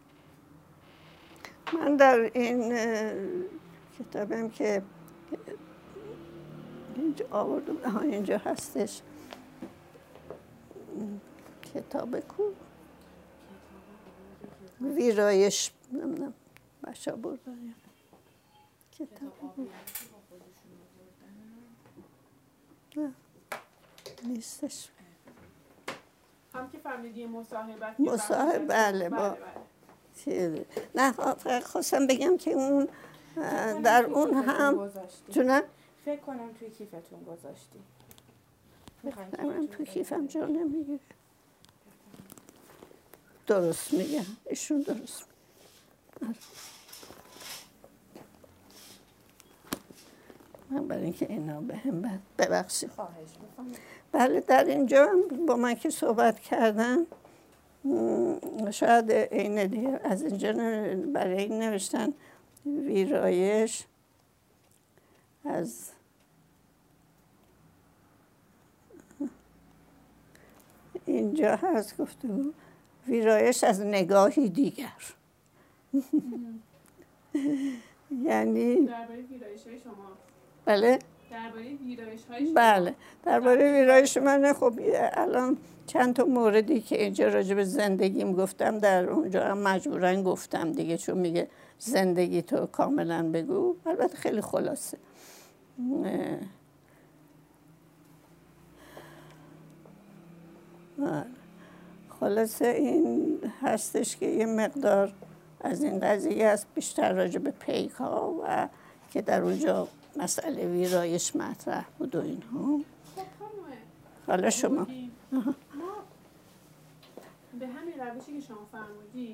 من در این کتابم که اینجا آوردم، ها اینجا هستش، کتاب کو ویرایش، نمیدونم بچه ها بردن یا کتاب نه نیستش.
هم که فهمیدی مصاحبت
مصاحبه بله با چیز. نه خواستم بگم که اون در اون هم جونم
فکر کنم توی کیفتون گذاشتی.
من توی کیفم جا نمیگیره. درست میگم، ایشون درست میگم. من برای اینکه اینا به هم ببخشید.
خواهش میکنم.
بله، در اینجا با من که صحبت کردن شاید این دیگه از اینجا برای این نوشتن ویرایش از اینجا هست گفته بود ویرایش از نگاهی دیگر. یعنی
درباره ویرایش های شما.
بله
درباره ویرایش های شما.
بله درباره ویرایش من. خب الان چند تا موردی که اینجا راجع به زندگیم گفتم در اونجا هم مجبورن گفتم دیگه، چون میگه زندگی تو کاملا بگو، البته خیلی خلاصه. خلاصه این هستش که یه مقدار از این قضیه هست، بیشتر راجع به پیک ها و که در اونجا مسئله ویرایش مطرح بود و اینها.
خب خانومه
حالا شما
ما به همین روشی که شما فرمودی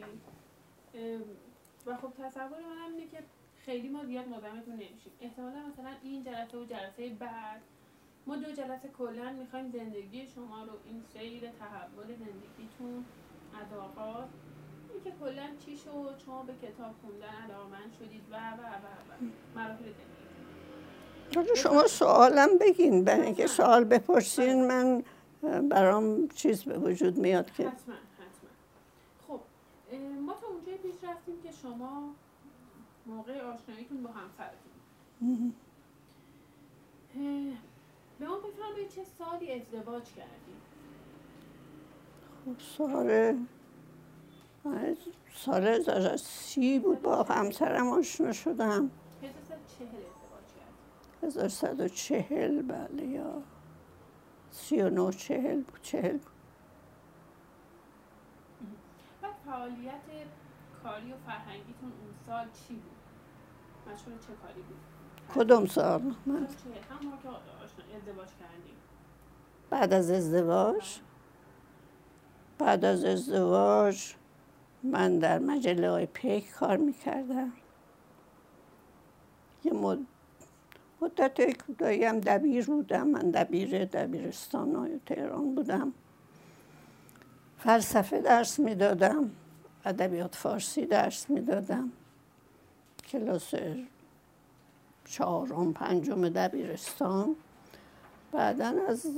و خب تصور منم اینه که خیلی ما زیاد مزاحمتون نمیشیم. احتمالا مثلا این جلسه و جلسه بعد ما دو جلسه کلا میخوایم زندگی شما رو، این سیر تحول زندگیتون از آغاز، اینکه کلا چی شد، شما به کتاب خوندن علاقه‌مند شدید و و و و مراحل زندگی.
شما سوالم بگین، برای اینکه سوال بپرسین من برام چیز به وجود میاد که
حتما حتما. خب ما تا اونجای پیش رفتیم که شما موقع آشناییتون با همسرتون به اون بفرمایید چه سالی ازدواج کردیم؟
خب سال سال هزار و سیصد و سی بود با همسرم آشنا شدم.
هزار و سیصد و چهل ازدواج کردیم.
هزار و سیصد و چهل بله، یا سی و نه چهل بود، چهل بود.
بعد فعالیت کاری و فرهنگیتون اون سال چی بود؟ مشغول چه کاری بود؟
کدوم سال؟ من
همون که آشنا ازدواج کردیم.
بعد از ازدواج بعد از ازدواج من در مجله های پیک کار میکردم. یه مد... مدت کوتاهی هم دبیر بودم. من دبیر دبیرستان های تهران بودم. فلسفه درس میدادم، ادبیات فارسی درس میدادم. کلاس چهارم پنجم دبیرستان. بعداً از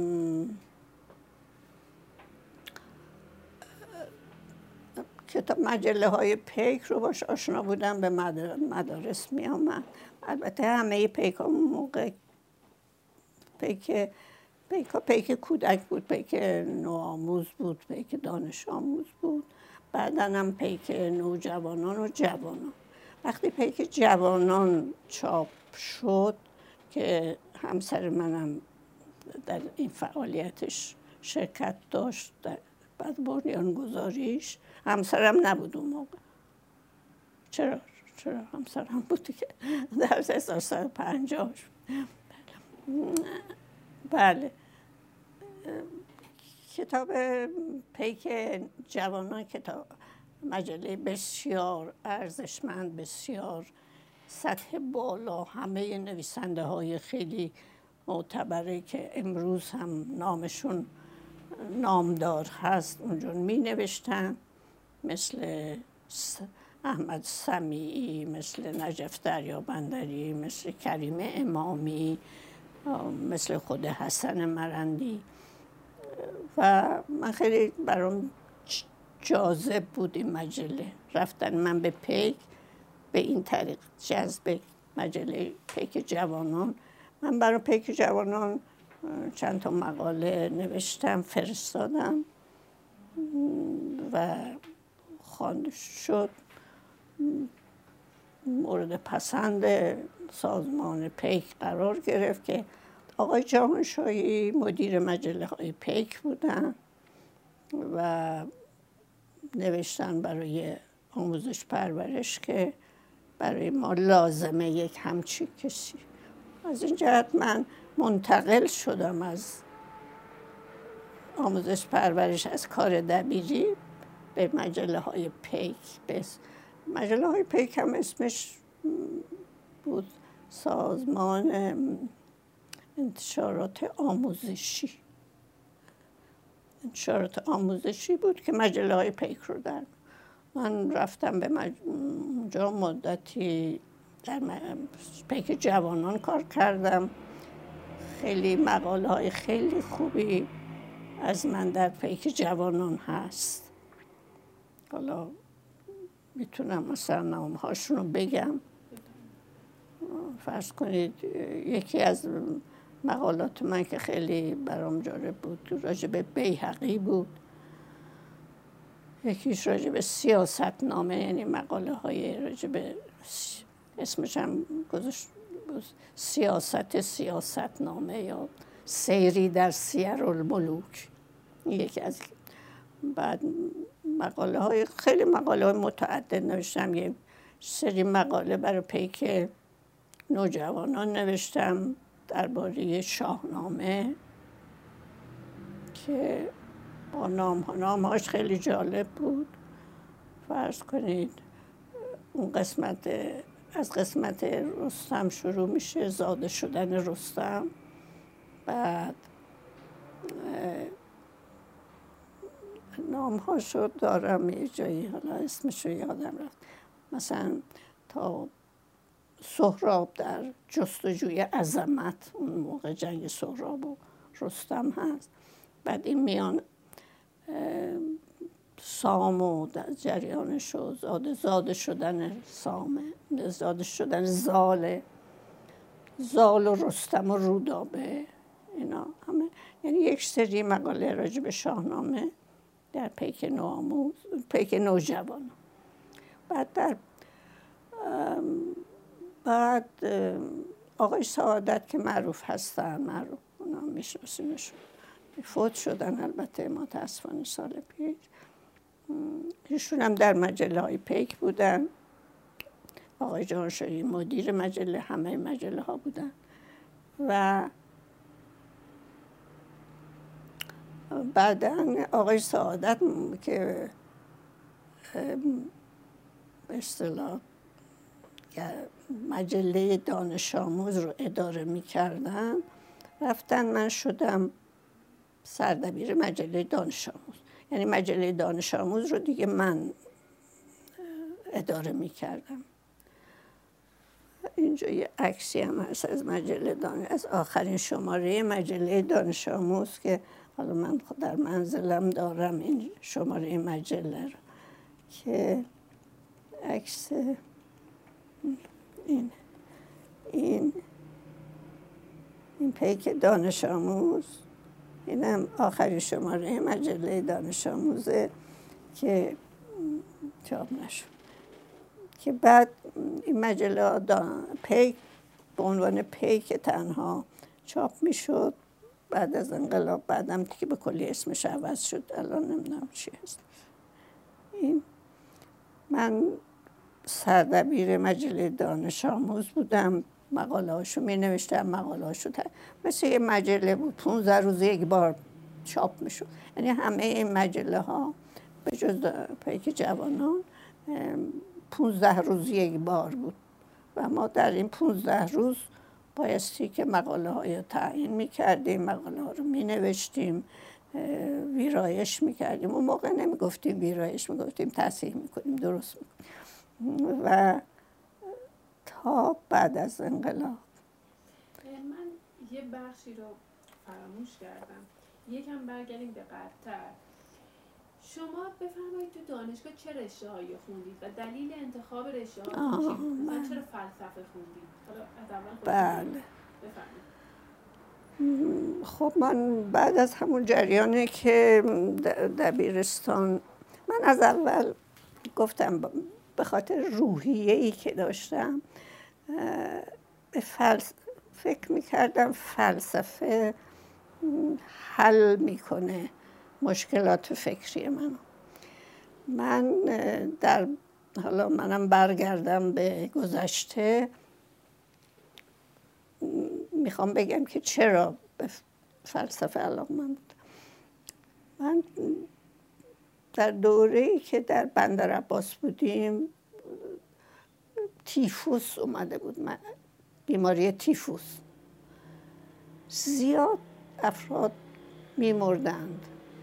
کتاب مجله های پیک رو باش آشنا بودم، به مدارس می آمد. البته همه پیک ها موقع پیک پیک ها پیک کودک بود، پیک نوآموز بود، پیک دانش آموز بود. بعداً هم پیک نوجوانان و جوانان. وقتی پیک جوانان چاپ شد که همسر منم در این فعالیتش شرکت داشت، در بعد بنیانگذاریش، همسرم نبود اون موقع. چرا؟ چرا همسرم بود که در هزار و سیصد و پنجاه. بله. کتاب پیک جوانان کتاب مجله بسیار ارزشمند، بسیار سطح بالا، همه نویسنده های خیلی معتبره که امروز هم نامشون نامدار هست اونجا می نوشتن، مثل احمد سمیعی، مثل نجف دریابندری، مثل کریم امامی، مثل خود حسن مرندی. و من خیلی برام جاذب بود این مجله. رفتن من به پیک به این طریق جذب مجله پیک جوانان. من برای پیک جوانان چند تا مقاله نوشتم، فرستادم و خوانده شد. مورد پسند سازمان پیک قرار گرفت که آقای جهانشاهی مدیر مجله های پیک بودن و نوشتن برای آموزش پرورش که برای ما لازمه یک همچی کسی. از این جهت من منتقل شدم از آموزش پرورش، از کار دبیری به مجله های پیک. بس مجله های پیک هم اسمش بود سازمان انتشارات آموزشی. انتشارات آموزشی بود که مجله های پیک رو در من رفتم به مج... اونجا مدتی در پیک جوانان کار کردم. خیلی مقاله های خیلی خوبی از من در پیک جوانان هست. حالا میتونم مثلا نام هاشون رو بگم. فرض کنید یکی از مقالات من که خیلی برام جالب بود راجع به بیهقی بود. یکیش راجع به سیاست نامه، یعنی مقاله های راجع به اسمش هم گذاشت سیاست سیاست نامه یا سیری در سیر الملوک. یکی از بعد مقاله های خیلی مقاله های متعدد نوشتم. یه سری مقاله برای پیک نوجوانان نوشتم درباره شاهنامه که با نام ها نامهاش خیلی جالب بود. فرض کنید اون قسمت از قسمت رستم شروع میشه، زاده شدن رستم. بعد نام هاشو دارم یه جایی، حالا اسمشو یادم رفت، مثلا تا سهراب در جستجوی عظمت، اون موقع جنگ سهراب و رستم هست. بعد این میان سام و در جریانش و زاده زاده شدن سامه، زاده شدن زال زال و رستم و رودابه، اینا همه یعنی یک سری مقاله راجع به شاهنامه در پیک نوآموز، پیک نوجوان. بعد در بعد آقای سعادت که معروف هستن، معروف اونا میشناسیمشون، فوت شدن البته متاسفانه سال پیش. ایشون هم در مجله های پیک بودن. آقای جهانشاهی مدیر مجله، همه مجله ها بودن. و بعداً آقای سعادت که به اصطلاح مجله دانش آموز رو اداره می‌کردن، رفتن من شدم سردبیر مجله دانش آموز. یعنی مجله دانش آموز رو دیگه من اداره می‌کردم. اینجا یه عکسی هم هست از مجله دانش، از آخرین شماره مجله دانش آموز که حالا من در منزلم دارم این شماره مجله رو، که عکس این این این پیک دانش آموز، اینم آخرین شماره مجله دانش آموزه که چاپ نشد. که بعد این مجله پیک به عنوان پیک تنها چاپ میشد بعد از انقلاب. بعدم که به کلی اسمش عوض شد، الان نمیدونم چی هست. این من سردبیر مجله دانش آموز بودم، مقاله هاشو می نوشتم، مقاله هاشو مثل یه مجله بود، پونزده روز یک بار چاپ میشد. یعنی همه این مجله ها به جز پیک جوانان پونزده روز یک بار بود و ما در این پونزده روز بایستی که مقاله های تعیین می کردیم، مقاله ها رو می نوشتیم، ویرایش می کردیم. اون موقع نمی گفتیم ویرایش، می گفتیم تصحیح می کنیم، درست می کنیم. و تا بعد از انقلاب
من یه بخشی رو فراموش کردم، یکم برگردیم به قبل‌تر. شما بفرمایید تو دانشگاه چه رشته هایی خوندید و دلیل انتخاب رشته ها چی بود؟ مثلا چرا فلسفه خوندید؟ حالا از اول
بله
بفرمایید.
خب من بعد از همون جریانه که دبیرستان، من از اول گفتم به خاطر روحیه‌ای که داشتم به فلسفه فکر میکردم فلسفه حل میکنه مشکلات فکری منو. من در حالا منم برگردم به گذشته، میخوام بگم که چرا به فلسفه علاقه‌مند بودم. من در دوره‌ای که در بندر عباس بودیم تیفوس اومده بود، من بیماری تیفوس، زیاد افراد میمردند.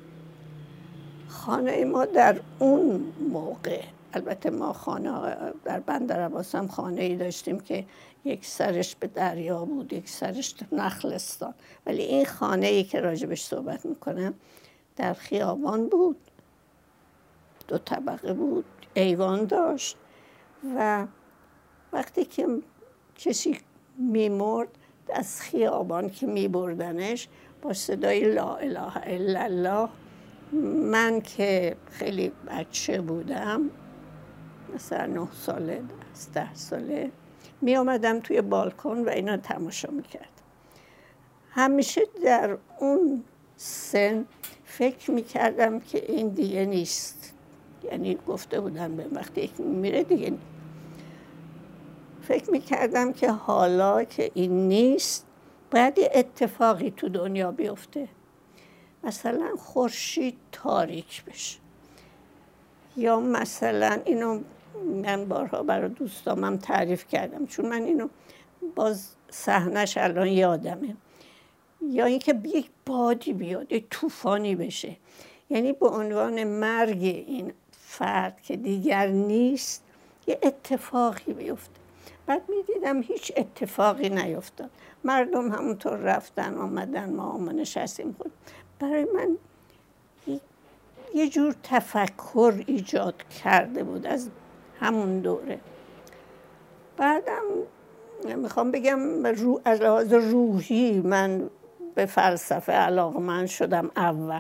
خانه ما در اون موقع، البته ما خانه در بندر عباس هم خانه ای داشتیم که یک سرش به دریا بود، یک سرش نخلستان، ولی این خانه ای که راجبش صحبت میکنم در خیابان بود، دو طبقه بود، ایوان داشت و وقتی که کسی میمرد از خیابان که میبردنش با صدای لا اله الا الله، من که خیلی بچه بودم، مثلا نه ساله، ده ساله، می آمدم توی بالکن و اینا تماشا میکردم. همیشه در اون سن فکر میکردم که این دیگه نیست، یعنی گفته بودن به وقتی یک میره دیگه نیست. فکر میکردم که حالا که این نیست باید یه اتفاقی تو دنیا بیفته مثلا خورشید تاریک بشه، یا مثلا اینو من بارها برای دوستامم تعریف کردم چون من اینو باز صحنه‌اش الان یادمه، یا اینکه یک بادی بیاد، یک طوفانی بشه، یعنی به عنوان مرگ این فرد که دیگر نیست یه اتفاقی بیفته. بعد میدیدم هیچ اتفاقی نیفتاد، مردم همونطور رفتن آمدن، ما آمد نشستیم خود. برای من یه جور تفکر ایجاد کرده بود از همون دوره. بعدم میخوام بگم رو از لحاظ روحی من به فلسفه علاقه‌مند شدم اول.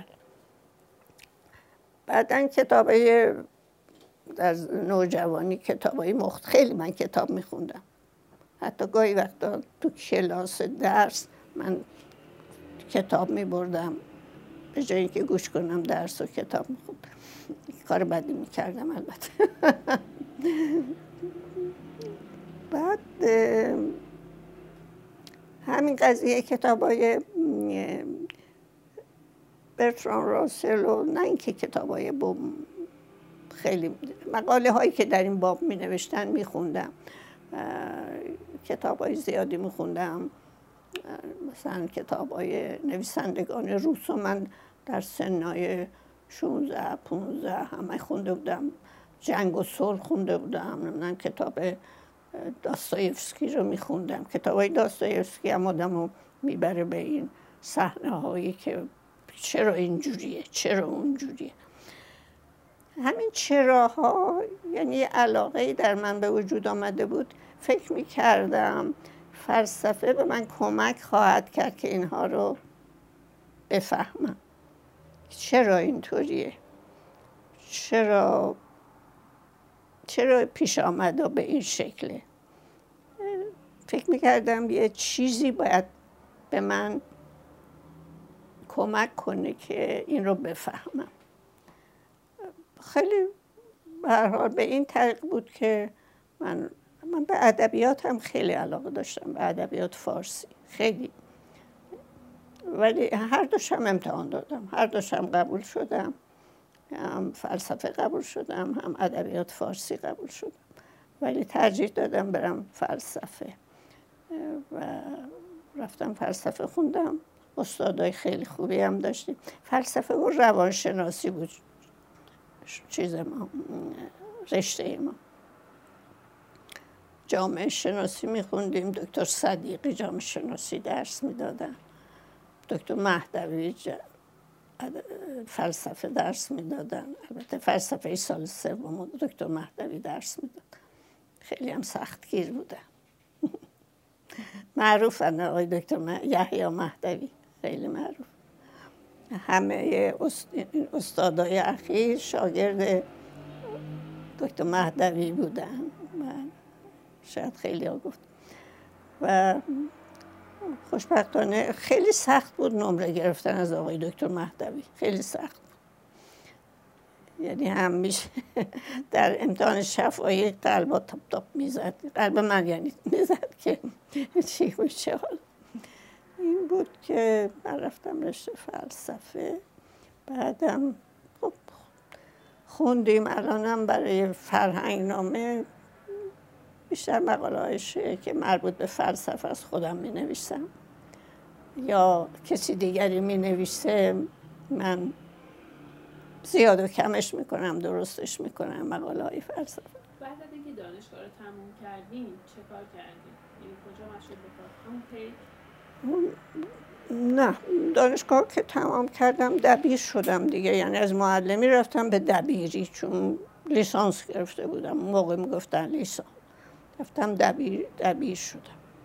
بعدن کتابای در نوجوانی کتابای مخت خیلی من کتاب میخوندم، حتی گاهی وقتا تو کلاس درس من کتاب میبردم به جای اینکه گوش کنم درس و کتاب میخوندم. کار بدی میکردم البته. بعد همین قضیه کتابای برتران راسل و نه اینکه کتابای خیلی مقاله هایی که در این باب می نوشتن می خوندم، کتاب های زیادی می خوندم، مثلا کتاب های نویسندگان روس و من در سنهای شونزده پونزده همه خونده بودم، جنگ و صلح خونده بودم، نمیدونم کتاب داستایفسکی رو می خوندم. کتاب های داستایفسکی هم آدم رو می بره به این صحنه هایی که چرا اینجوریه چرا اونجوریه. همین چراها یعنی علاقه در من به وجود آمده بود. فکر می کردم فلسفه به من کمک خواهد کرد که اینها رو بفهمم. چرا اینطوریه؟ چرا چرا پیش آمده به این شکله؟ فکر می کردم یه چیزی باید به من کمک کنه که این رو بفهمم. خیلی به هر حال به این طریق بود که من من به ادبیات هم خیلی علاقه داشتم، به ادبیات فارسی خیلی، ولی هر دوش هم امتحان دادم، هر دوش هم قبول شدم، هم فلسفه قبول شدم هم ادبیات فارسی قبول شدم، ولی ترجیح دادم برم فلسفه و رفتم فلسفه خوندم. استادای خیلی خوبی هم داشتیم. فلسفه و روانشناسی بود چیز ما، رشته ما. جامعه شناسی میخوندیم، دکتر صدیقی جامعه شناسی درس میدادن، دکتر مهدوی فلسفه درس میدادن. البته فلسفه سال سوم دکتر مهدوی درس میداد، خیلی هم سختگیر بودن. معروفن آقای دکتر یحیی مهدوی، خیلی معروف. همه استادای اخیر شاگرد دکتر مهدوی بودن، من شاید خیلی ها گفت. و خوشبختانه خیلی سخت بود نمره گرفتن از آقای دکتر مهدوی، خیلی سخت بود. یعنی همیشه در امتحان شفاهی قلبا تاپ تاپ میزد، قلب من یعنی میزد که چی بود چه حال. این بود که من رفتم رشته فلسفه. بعدم خب خوندیم، الانم برای فرهنگ نامه بیشتر مقاله هایشه که مربوط به فلسفه از خودم می نویسم یا کسی دیگری می نویسه، من زیاد و کمش می کنم، درستش می کنم مقاله های فلسفه.
بعد از اینکه دانشگاه رو تموم کردین چه کار کردین؟ یعنی کجا مشغول به کار؟ همون پیک؟
نه، دانشگاه که تمام کردم دبیر شدم دیگه، یعنی از معلمی رفتم به دبیری چون لیسانس گرفته بودم، اون موقع میگفتن لیسانس، رفتم دبیر دبیر شدم.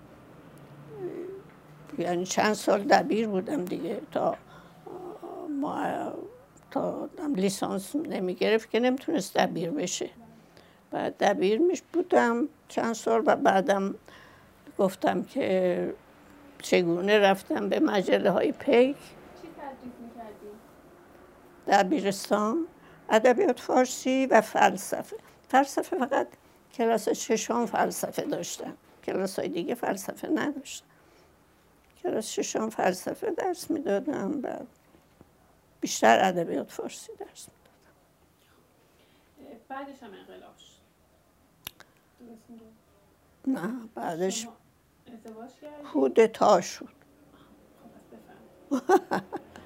یعنی چند سال دبیر بودم دیگه تا ما تا لیسانس نمیگرفت که نمیتونست دبیر بشه. بعد دبیر میش بودم چند سال و بعدم گفتم که چگونه رفتم به مجله های پیک.
چی تدریس می‌کردی؟
دبیرستان ادبیات فارسی و فلسفه. فلسفه فقط کلاس ششم فلسفه داشتم، کلاس های دیگه فلسفه نداشتم. کلاس ششم فلسفه درس میدادم و بیشتر ادبیات فارسی درس میدادم.
بعدش هم انقلاب شد. درست میگم؟
نه بعدش
شما ازدواج کردید؟
کودتا شد.
خب پس بفرمایید.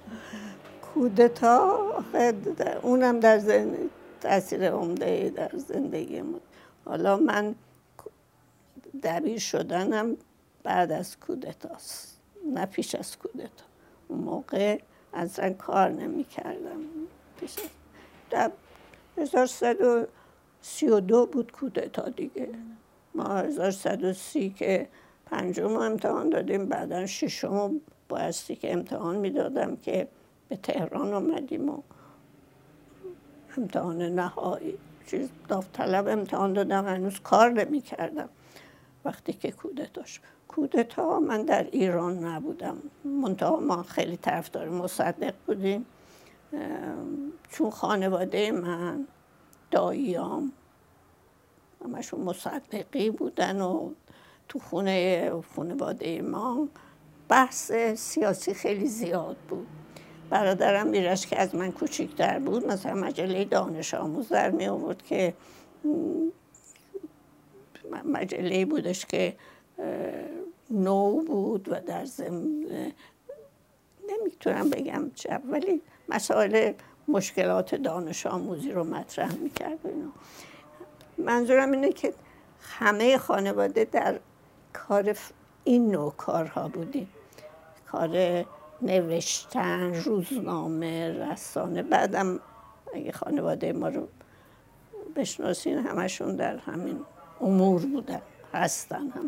کودتا آخه د- اونم در زندگی تاثیر عمده در زندگی بود. حالا من دبیر شدنم بعد از کودتاست، نه پیش از کودتا. اون موقع اصلا کار نمی کردم. پیش از در هزار و سیصد و سی و دو بود کودتا دیگه. ما هزار و سیصد و سی که پنجم امتحان دادیم، بعدا ششم بایستی که امتحان میدادم که به تهران آمدیم و امتحان نهایی چیز داوطلب امتحان دادم، هنوز کار نمی کردم وقتی که کودتا شد. کودتا من در ایران نبودم، منتها ما خیلی طرفدار مصدق بودیم، چون خانواده من داییام همشون مصدقی بودن و تو خونه خانواده ما بحث سیاسی خیلی زیاد بود. برادرم ایرش که از من کوچیک‌تر بود مثلا مجله دانش آموز در می آورد که مجله‌ای بودش که نو بود و در ضمن نمیتونم بگم چه، ولی مسائل مشکلات دانش آموزی رو مطرح میکرد. منظورم اینه که همه خانواده در کار این نوع کارها بودیم، کار نوشتن، روزنامه، رسانه. بعدم اگه خانواده ما رو بشناسین همشون در همین امور بودن، هستن هم.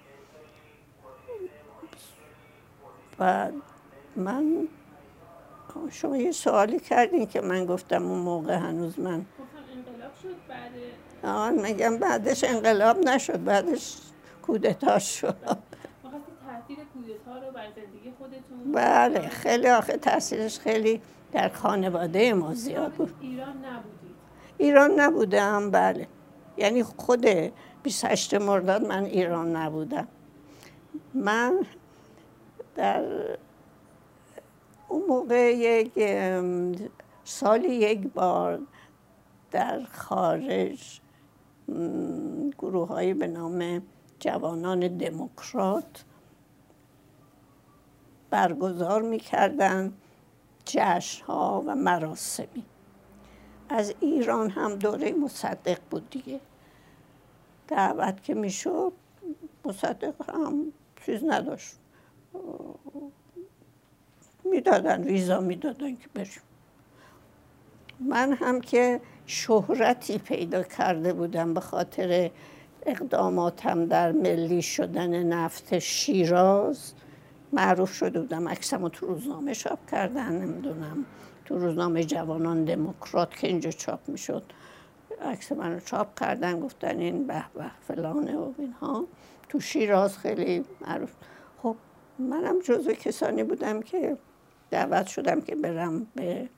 و من شما یه سوالی کردین که من گفتم اون موقع هنوز من
گفتم انقلاب شد بعد.
آه میگم بعدش انقلاب نشد، بعدش کودتا شد.
می‌خواستی تاثیر کودتا رو بر زندگی خودتون؟
بله خیلی، آخه تاثیرش خیلی در خانواده ما زیاد بود.
ایران نبودید؟
ایران نبودم، بله. یعنی خود بیست و هشتم مرداد من ایران نبودم. من در اون موقع یک سالی یک بار در خارج گروه‌هایی به نام جوانان دموکرات برگزار می‌کردند جشن‌ها و مراسمی. از ایران هم دوره مصدق بود دیگه، دعوت که میشد مصدق هم چیز نداشت، میدادن ویزا میدادن که بریم. من هم که شهرتی پیدا کرده بودم به خاطر اقداماتم در ملی شدن نفت شیراز، معروف شده بودم. عکسمو تو روزنامه چاپ کردن، نمیدونم تو روزنامه جوانان دموکرات که اینجا چاپ میشد عکس منو چاپ کردن، گفتن این به به فلانه و اینها. تو شیراز خیلی معروف. خب منم جزو کسانی بودم که دعوت شدم که برم به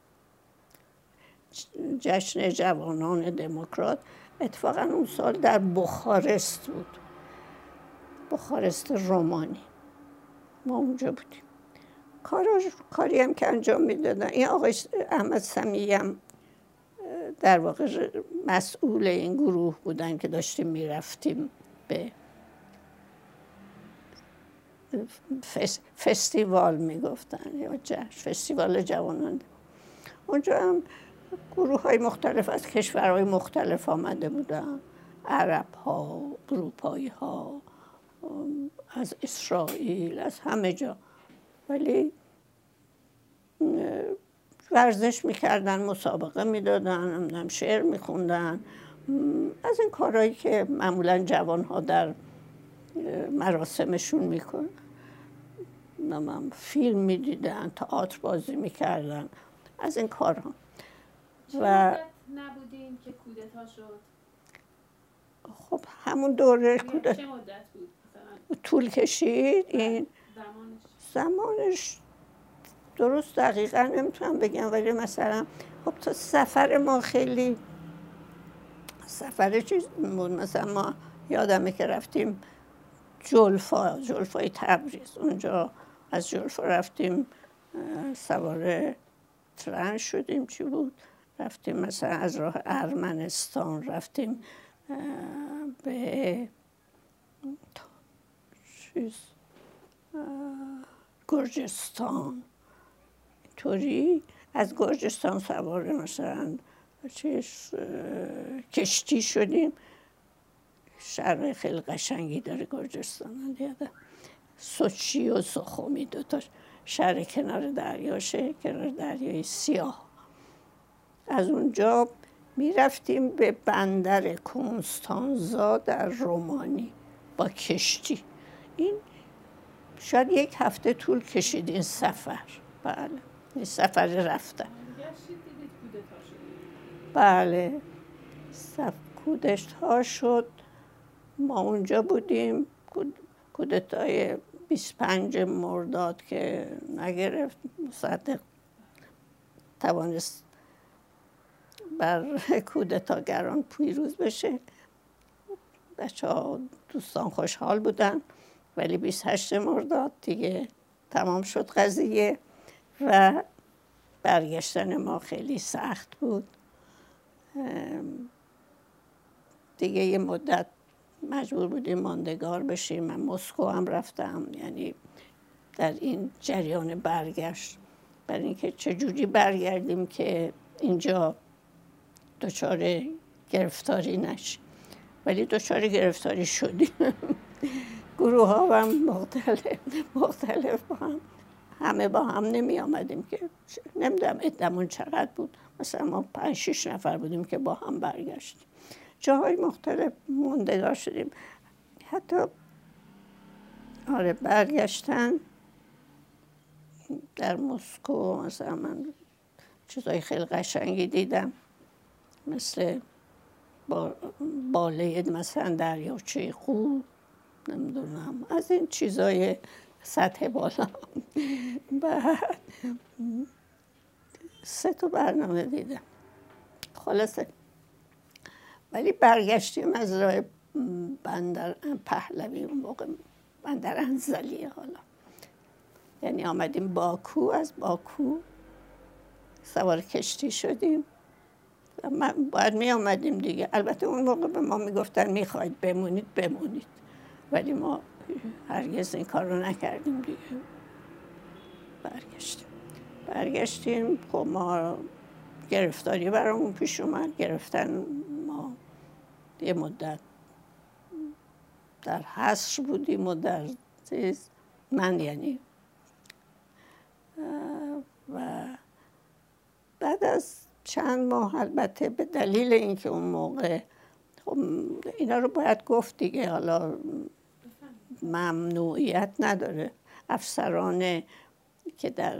جشن جوانان دموکرات. اتفاقا اون سال در بخارست بود، بخارست رومانی. ما اونجا بودیم. کاراش کاری هم که انجام میدادن، این آقای احمد سمیعی هم در واقع مسئول این گروه بودن که داشتیم میرفتیم به فس... فستیوال میگفتن یا جشن، فستیوال جوانان. اونجا هم گروه های مختلف از کشورهای مختلف آمده بودن، عرب ها، اروپایی ها، از اسرائیل، از همه جا. ولی ورزش میکردن، مسابقه میدادن، شعر میخوندن، از این کارهایی که معمولا جوان ها در مراسمشون میکنن. فیلم میدیدن، تئاتر بازی میکردن، از این کارها.
چه مدت نبودین که کودتا شد؟
خب همون دوره کودتا
چه مدت بود؟
طول کشید این
زمانش؟
زمانش درست دقیقا نمیتونم بگم، ولی مثلا خب تا سفر ما خیلی سفر چیز بود. مثلا ما یادمه که رفتیم جلفا، جلفای تبریز. اونجا از جلفا رفتیم سوار ترن شدیم چی بود، رفتیم مثلا از راه ارمنستان رفتیم به چیز گرجستان، اینطوری از گرجستان سوار مثلا چیز کشتی شدیم. شهر خیلی قشنگی داره گرجستان، یادم سوچی و سخومی دوتاش شهر کنار دریاشه، کنار دریای سیاه. از اونجا میرفتیم به بندر کنستانزا در رومانی با کشتی. این شاید یک هفته طول کشید این سفر. بله این سفر رفتن. بله سف... کودتا شد، ما اونجا بودیم. کودتای بیست و پنج مرداد که نگرفت، مصدق توانست بر کودتاگران پیروز بشه. بچه ها دوستان خوشحال بودن، ولی بیست و هشت مرداد دیگه تمام شد قضیه و برگشتن ما خیلی سخت بود. دیگه یه مدت مجبور بودیم ماندگار بشیم. من مسکو هم رفتم، یعنی در این جریان برگشت، برای اینکه چجوری برگردیم که اینجا دچار گرفتاری نشیم. ولی دچار گرفتاری شدیم. گروه ها هم مختلف مختلف با هم، همه با هم نمی آمدیم که نمیدونم عدمون چقدر بود، مثلا ما پنج شیش نفر بودیم که با هم برگشتیم. جاهای مختلف موندگار شدیم. حتی آره برگشتن در مسکو مثلا من چیزای خیلی قشنگی دیدم، مثل با باله مثلا دریاچه قو، نمیدونم از این چیزای سطح بالا. بعد سه تا برنامه دیدم خلاصه. ولی برگشتیم از راه بندر پهلوی، اون موقع بندر انزلیه، حالا یعنی آمدیم باکو، از باکو سوار کشتی شدیم. من باید می آمدیم دیگه. البته اون موقع به ما میگفتن میخواید بمونید بمونید، ولی ما هرگز این کار رو نکردیم دیگه. برگشتیم برگشتیم خب ما گرفتاری برامون پیش اومد. گرفتن ما یه مدت در حصر بودیم و در چیز، من یعنی و بعد از چند ماه، البته به دلیل اینکه اون موقع خب اینا رو باید گفت دیگه، حالا ممنوعیت نداره، افسران که در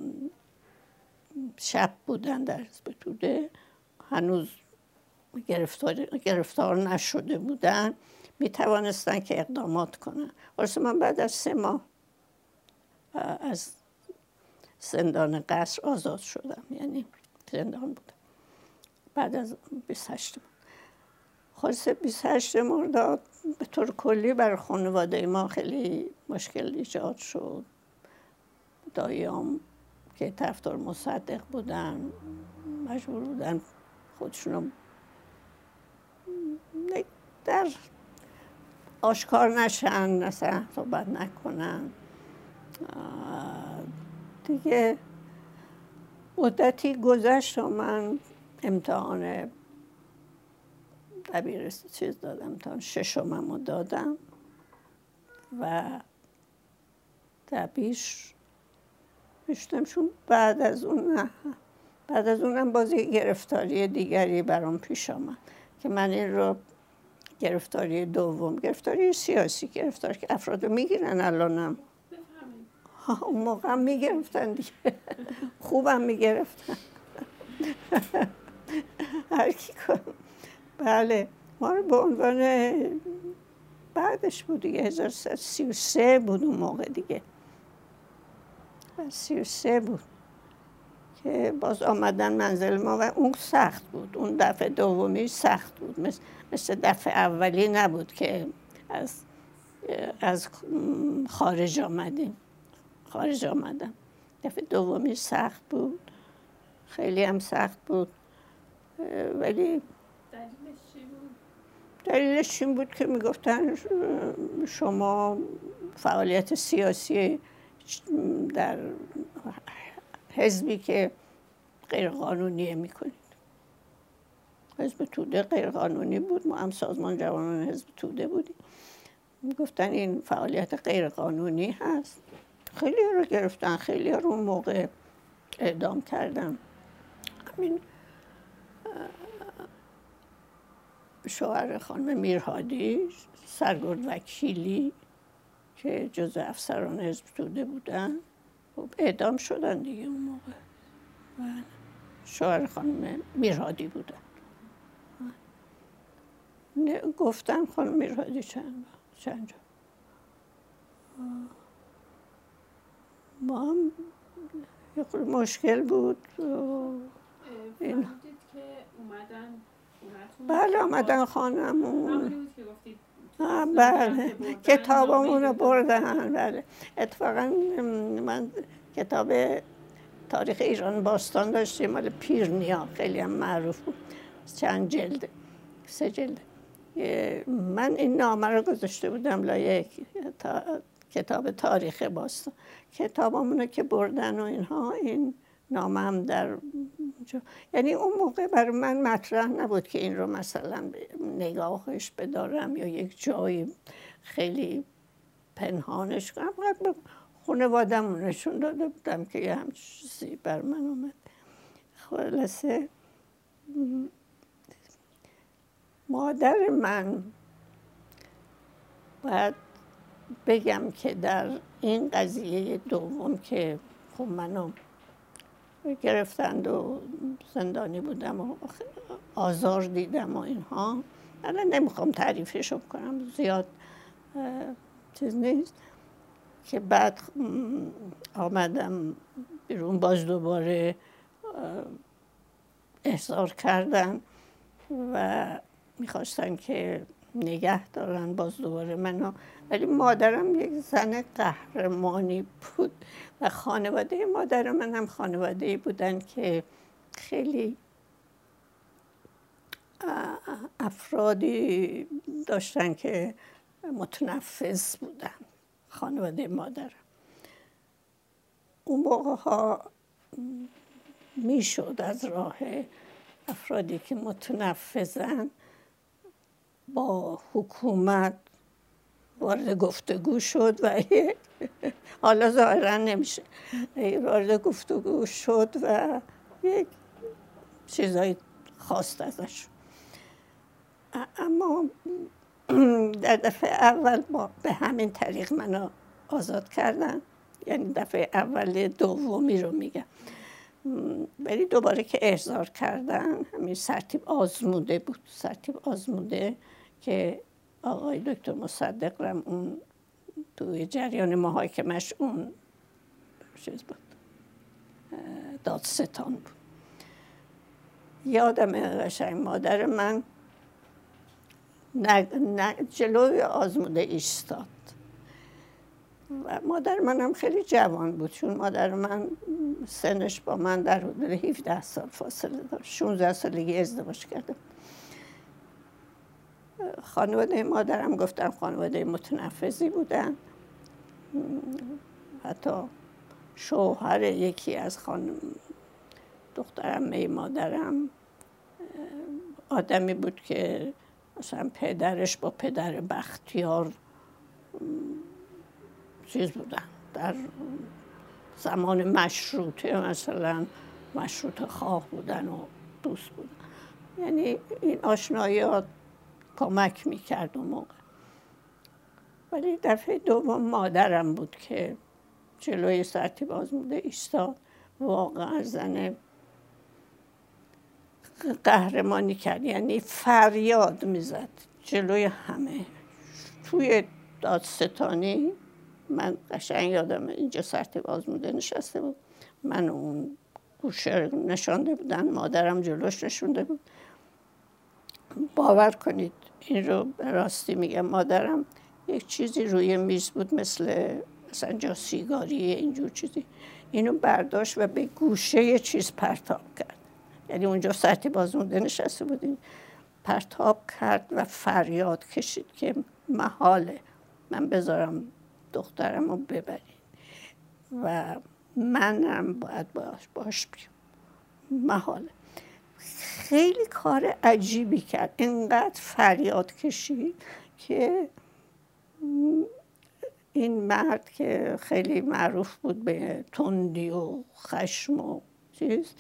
شب بودن در حزب توده هنوز گرفتار, گرفتار نشده بودن، می توانستن که اقدامات کنن. واسه من بعد از سه ماه از زندان قصر آزاد شدم، یعنی زندان بودم بعد از بیست و هشت خلاصه بیست و هشت مرداد به طور کلی برای خانواده ما خیلی مشکل ایجاد شد. داییام که طرفدار مصدق بودن مجبور بودن خودشونو در آشکار نشن، مثلا صحبت نکنن دیگه. مدتی گذشت و من امتحان دبیرستان چیز دادم، امتحان ششممو دادم و دبیش میشتم، چون بعد از اون بعد از اونم باز یه گرفتاری دیگری برام پیش آمد که من این رو گرفتاری دوم، گرفتاری سیاسی، گرفتاری که افراد میگیرن الانم، اون موقع هم میگرفتن دیگه، خوبم میگرفتن. هر کی کنم. بله ما رو به عنوان بعدش بود دیگه، هزار و سیصد و سی و سه بود اون موقع دیگه، سی و سه بود که باز آمدن منزل ما و اون سخت بود. اون دفعه دومی سخت بود، مثل, مثل دفعه اولی نبود که از از خارج آمدیم. خارج آمدم دفعه دومی سخت بود خیلی هم سخت بود، ولی
دلیلش چی بود؟
دلیلش این بود که میگفتن شما فعالیت سیاسی در حزبی که غیر قانونیه میکنید. حزب توده غیر قانونی بود، ما هم سازمان جوانان حزب توده بودیم. میگفتن این فعالیت غیر قانونی هست. خیلی رو گرفتن، خیلی رو اون موقع اعدام کردن. همین شوهر خانم میرهادی، سرگرد وکیلی که جزو افسران حزب توده بودن، اعدام شدن دیگه اون موقع. و شوهر خانم میرهادی بودن. گفتن خانم میرهادی چند چند جا. ما هم یه خود مشکل بود.
این که اومدن
بله آمدن خانمون.
همونی بود که گفتید
بله کتابمون رو بردن. بله اتفاقا من کتاب تاریخ ایران باستان داشتیم مال پیرنیا، خیلی هم معروف بود، چند جلده، سه جلده. من این نامه رو گذاشته بودم لای تا... کتاب تاریخ باستان. کتابمون رو که بردن و اینها، این نامه هم در جا. یعنی اون موقع برای من مطرح نبود که این رو مثلا نگاهش بدارم یا یک جایی خیلی پنهانش کنم. فقط خانواده‌مون نشون داده بودم که یه همچین چیزی بر من اومد. خلاصه مادر من، باید بگم که در این قضیه دوم که خب منو گرفتند و زندانی بودم و آزار دیدم و اینها، الان نمیخوام تعریفشو کنم، زیاد چیز نیست. که بعد آمدم بیرون، باز دوباره احضار کردن و میخواستن که نگه دارن باز دوباره منو. ولی مادرم یک زن قهرمانی بود و خانواده مادر من هم خانواده‌ای بودن که خیلی افرادی داشتن که متنفذ بودن. خانواده مادرم اون موقع ها میشد از راه افرادی که متنفذن با حکومت وارد گفتگو شد و حالا ظاهرا نمیشه، وارد گفتگو شد و یک چیزایی خواست ازش. اما در دفعه اول با به همین طریق منو آزاد کردن، یعنی دفعه اول دومی رو میگم. ولی دوباره که احضار کردن، همین سرتیپ آزموده بود، سرتیپ آزموده که آقای دکتر مصدق رم اون توی جریان محاکمش اون چیز بود، دادستان بود. یادم قشنگ مادر من نه، نه جلوی آزموده ایستاد و مادر منم خیلی جوان بود، چون مادر من سنش با من در حدود هفده سال فاصله داشت. شانزده سالگی ازدواج کردم. خانواده مادرم گفتم خانواده متنفذی بودن. حتی شوهر یکی از خانم دخترم مادرم آدمی بود که مثلا پدرش با پدر بختیار چیز بودن، در زمان مشروطه مثلا مشروطه خواه بودن و دوست بودن. یعنی این آشناییات کمک میکرد اون موقع. ولی دفعه دوم مادرم بود که جلوی سرتیپ آزموده ایستاد. واقعا زن قهرمانی کرد، یعنی فریاد میزد جلوی همه. توی دادستانی من قشنگ یادم اینجا سرتیپ آزموده نشسته بود، من اون گوشه نشانده بودن، مادرم جلوش نشونده بود. باور کنید این رو به راستی میگم، مادرم یک چیزی روی میز بود مثل مثلا جا سیگاری اینجور چیزی، اینو برداشت و به گوشه یه چیز پرتاب کرد. یعنی اونجا سطحی بازمونده نشسته بودیم، پرتاب کرد و فریاد کشید که محاله من بذارم دخترم رو ببرید و منم باید باش باش بیام، محاله. خیلی کار عجیبی کرد، اینقدر فریاد کشید که این مرد که خیلی معروف بود به تندی و خشم و چیز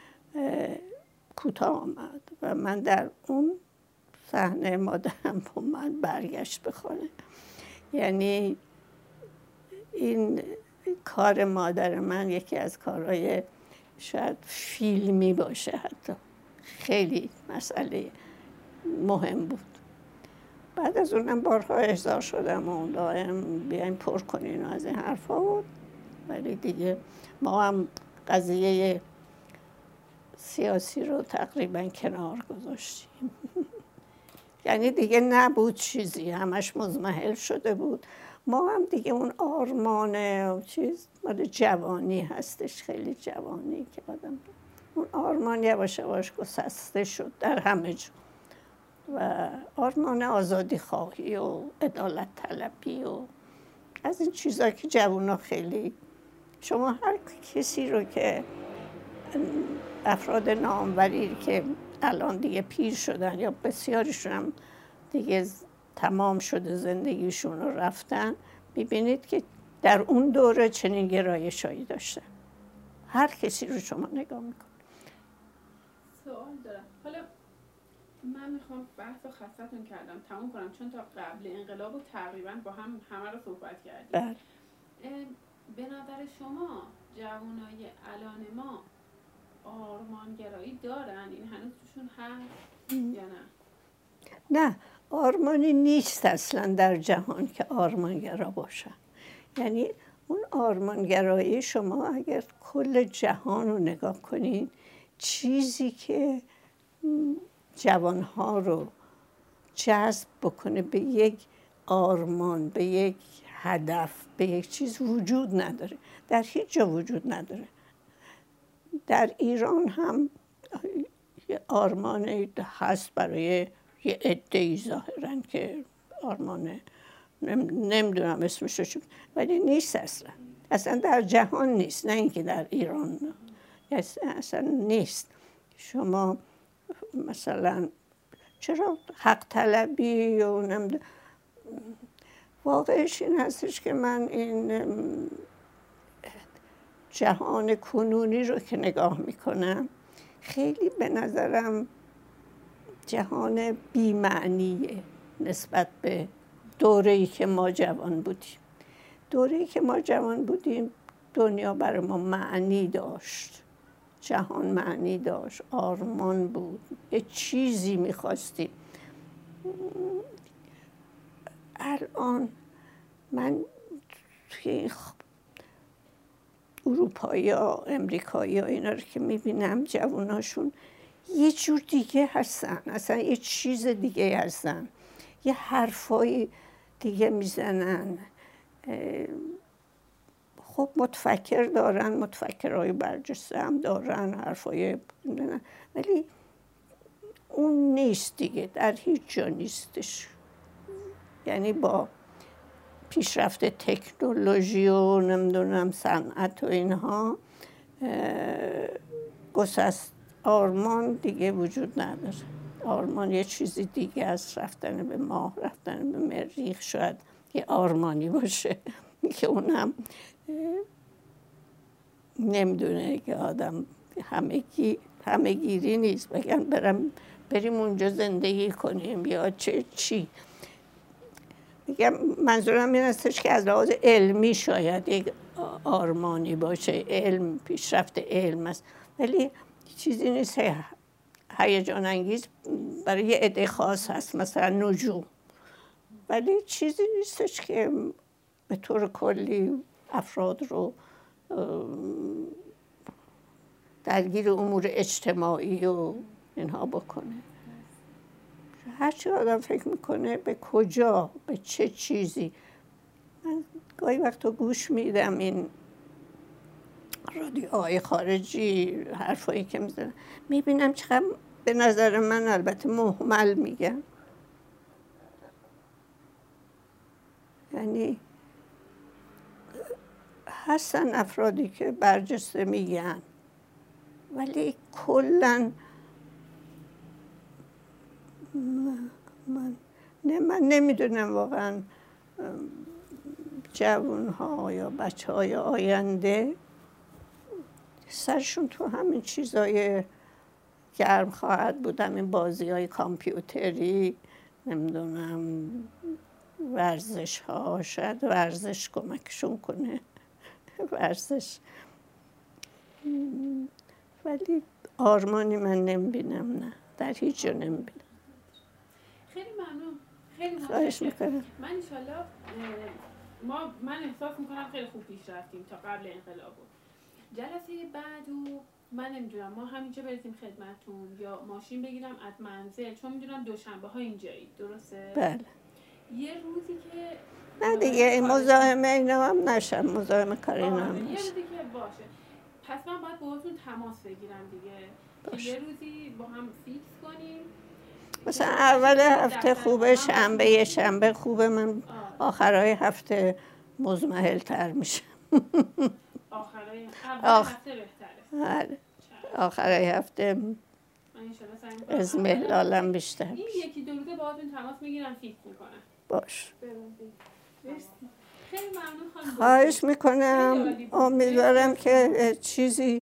کوتاه آمد و من در اون صحنه مادرم با من برگشت به خانه. یعنی این کار مادر من یکی از کارهای شاید فیلمی باشه، حتی خیلی مسئله مهم بود. بعد از اونم بارها احضار شدم و دائم بیاین پر کنین از این حرفا بود، ولی دیگه ما هم قضیه سیاسی رو تقریبا کنار گذاشتیم. یعنی دیگه نبود چیزی، همش مزمحل شده بود. ما هم دیگه اون آرمان و چیز مال جوانی هستش، خیلی جوانی که آدم اون آرمان یواش یواش گسسته شد در همه جا و آرمان آزادی خواهی و عدالت طلبی و از این چیزا که جوونا خیلی، شما هر کسی رو که افراد ناموری که الان دیگه پیر شدن یا بسیاریشون هم دیگه تمام شده زندگیشون رو رفتن، میبینید که در اون دوره چنین گرایشایی داشتن. هر کسی رو شما نگاه میکنید.
سوال دارم. حالا من میخوام بحث رو خستتون کردم تموم کنم، چون تا قبل انقلاب تقریبا با هم همه رو صحبت کردیم.
بله.
به نظر شما جوانای الان ما آرمانگرایی دارن؟ این هنوز توشون هست یا نه؟
نه، آرمانی نیست اصلا در جهان که آرمانگرا باشن. یعنی اون آرمانگرایی شما اگر کل جهان رو نگاه کنید، چیزی که جوانها رو جذب بکنه به یک آرمان، به یک هدف، به یک چیز وجود نداره، در هیچ جا وجود نداره. در ایران هم یه آرمانی هست برای یه عده‌ای ظاهراً که آرمانه نمیدونم اسمش رو چی، ولی نیست اصلا. اصلا در جهان نیست، نه اینکه در ایران، اصلا نیست. شما مثلا چرا حق طلبی و نمیدونم، واقعش این هستش که من این جهان کنونی رو که نگاه میکنم خیلی به نظرم جهان بی‌معنیه نسبت به دوره‌ای که ما جوان بودیم. دوره‌ای که ما جوان بودیم دنیا برای ما معنی داشت، جهان معنی داشت، آرمان بود، یه چیزی میخواستیم. الان من توی اروپایی ها، امریکایی ها اینا رو که میبینم جواناشون یه جور دیگه هستن، اصلا یه چیز دیگه هستن، یه حرفای دیگه میزنن. خب متفکر دارن، متفکرهای برجسته هم دارن، حرفای، ولی اون نیست دیگه، در هیچ جا نیستش. یعنی با پیشرفت تکنولوژی و نمیدونم صنعت و اینها گسست آرمان دیگه وجود نداره. آرمان یه چیزی دیگه است، رفتن به ماه، رفتن به مریخ شاید یه آرمانی باشه که اونم نمیدونه که آدم همگی همگیری نیست، بگن برم بریم اونجا زندگی کنیم یا چه چی. میگم منظورم این هستش که از لحاظ علمی شاید یک آرمانی باشه، علم، پیشرفت علم است، ولی چیزی نیست هیجان انگیز برای یه عده خاص هست، مثلا نجوم، ولی چیزی نیستش که به طور کلی افراد رو درگیر امور اجتماعی و اینها بکنه. هرچی آدم فکر میکنه به کجا، به چه چیزی. من گاهی وقتا گوش میدم این رادیوهای خارجی، حرفایی که میزنن، میبینم چقدر به نظر من البته مهمل میگن. یعنی هستن افرادی که برجسته میگن ولی کلا من نه من نمیدونم واقعا جوان ها یا بچه های آینده سرشون تو همین چیزای گرم خواهد بود، همین بازی های کامپیوتری، نمیدونم ورزش ها، شاید ورزش کمکشون کنه ورزش، ولی آرمانی من نمیبینم، نه در هیچ جا نمیبینم.
خیلی ممنون، خیلی
خواهش
ممنون.
میکنم.
من انشالله ما من احساس میکنم خیلی خوب پیش رفتیم تا قبل انقلاب. جلسه بعد و من نمیدونم ما همینجا برسیم خدمتتون یا ماشین بگیرم از منزل، چون میدونم دوشنبه ها اینجایی، درسته؟
بله.
یه روزی که
نه دیگه این مزاحمه اینا هم نشم، مزاحمه کار اینا هم
یه
نشم.
روزی که باشه، پس من باید باهاتون تماس بگیرم دیگه که یه روزی با هم فیکس کنیم.
مثلا اول هفته خوبه، شنبه شنبه خوبه، من آخرای هفته مزمحل تر میشم.
آخرای اول هفته بهتره.
آخرای هفته ازمهلالم بیشتر.
این یکی دو روزه باهاتون تماس میگیرم، فیکس میکنم.
باش.
خیلی ممنون خانم.
خواهش میکنم، امیدوارم که چیزی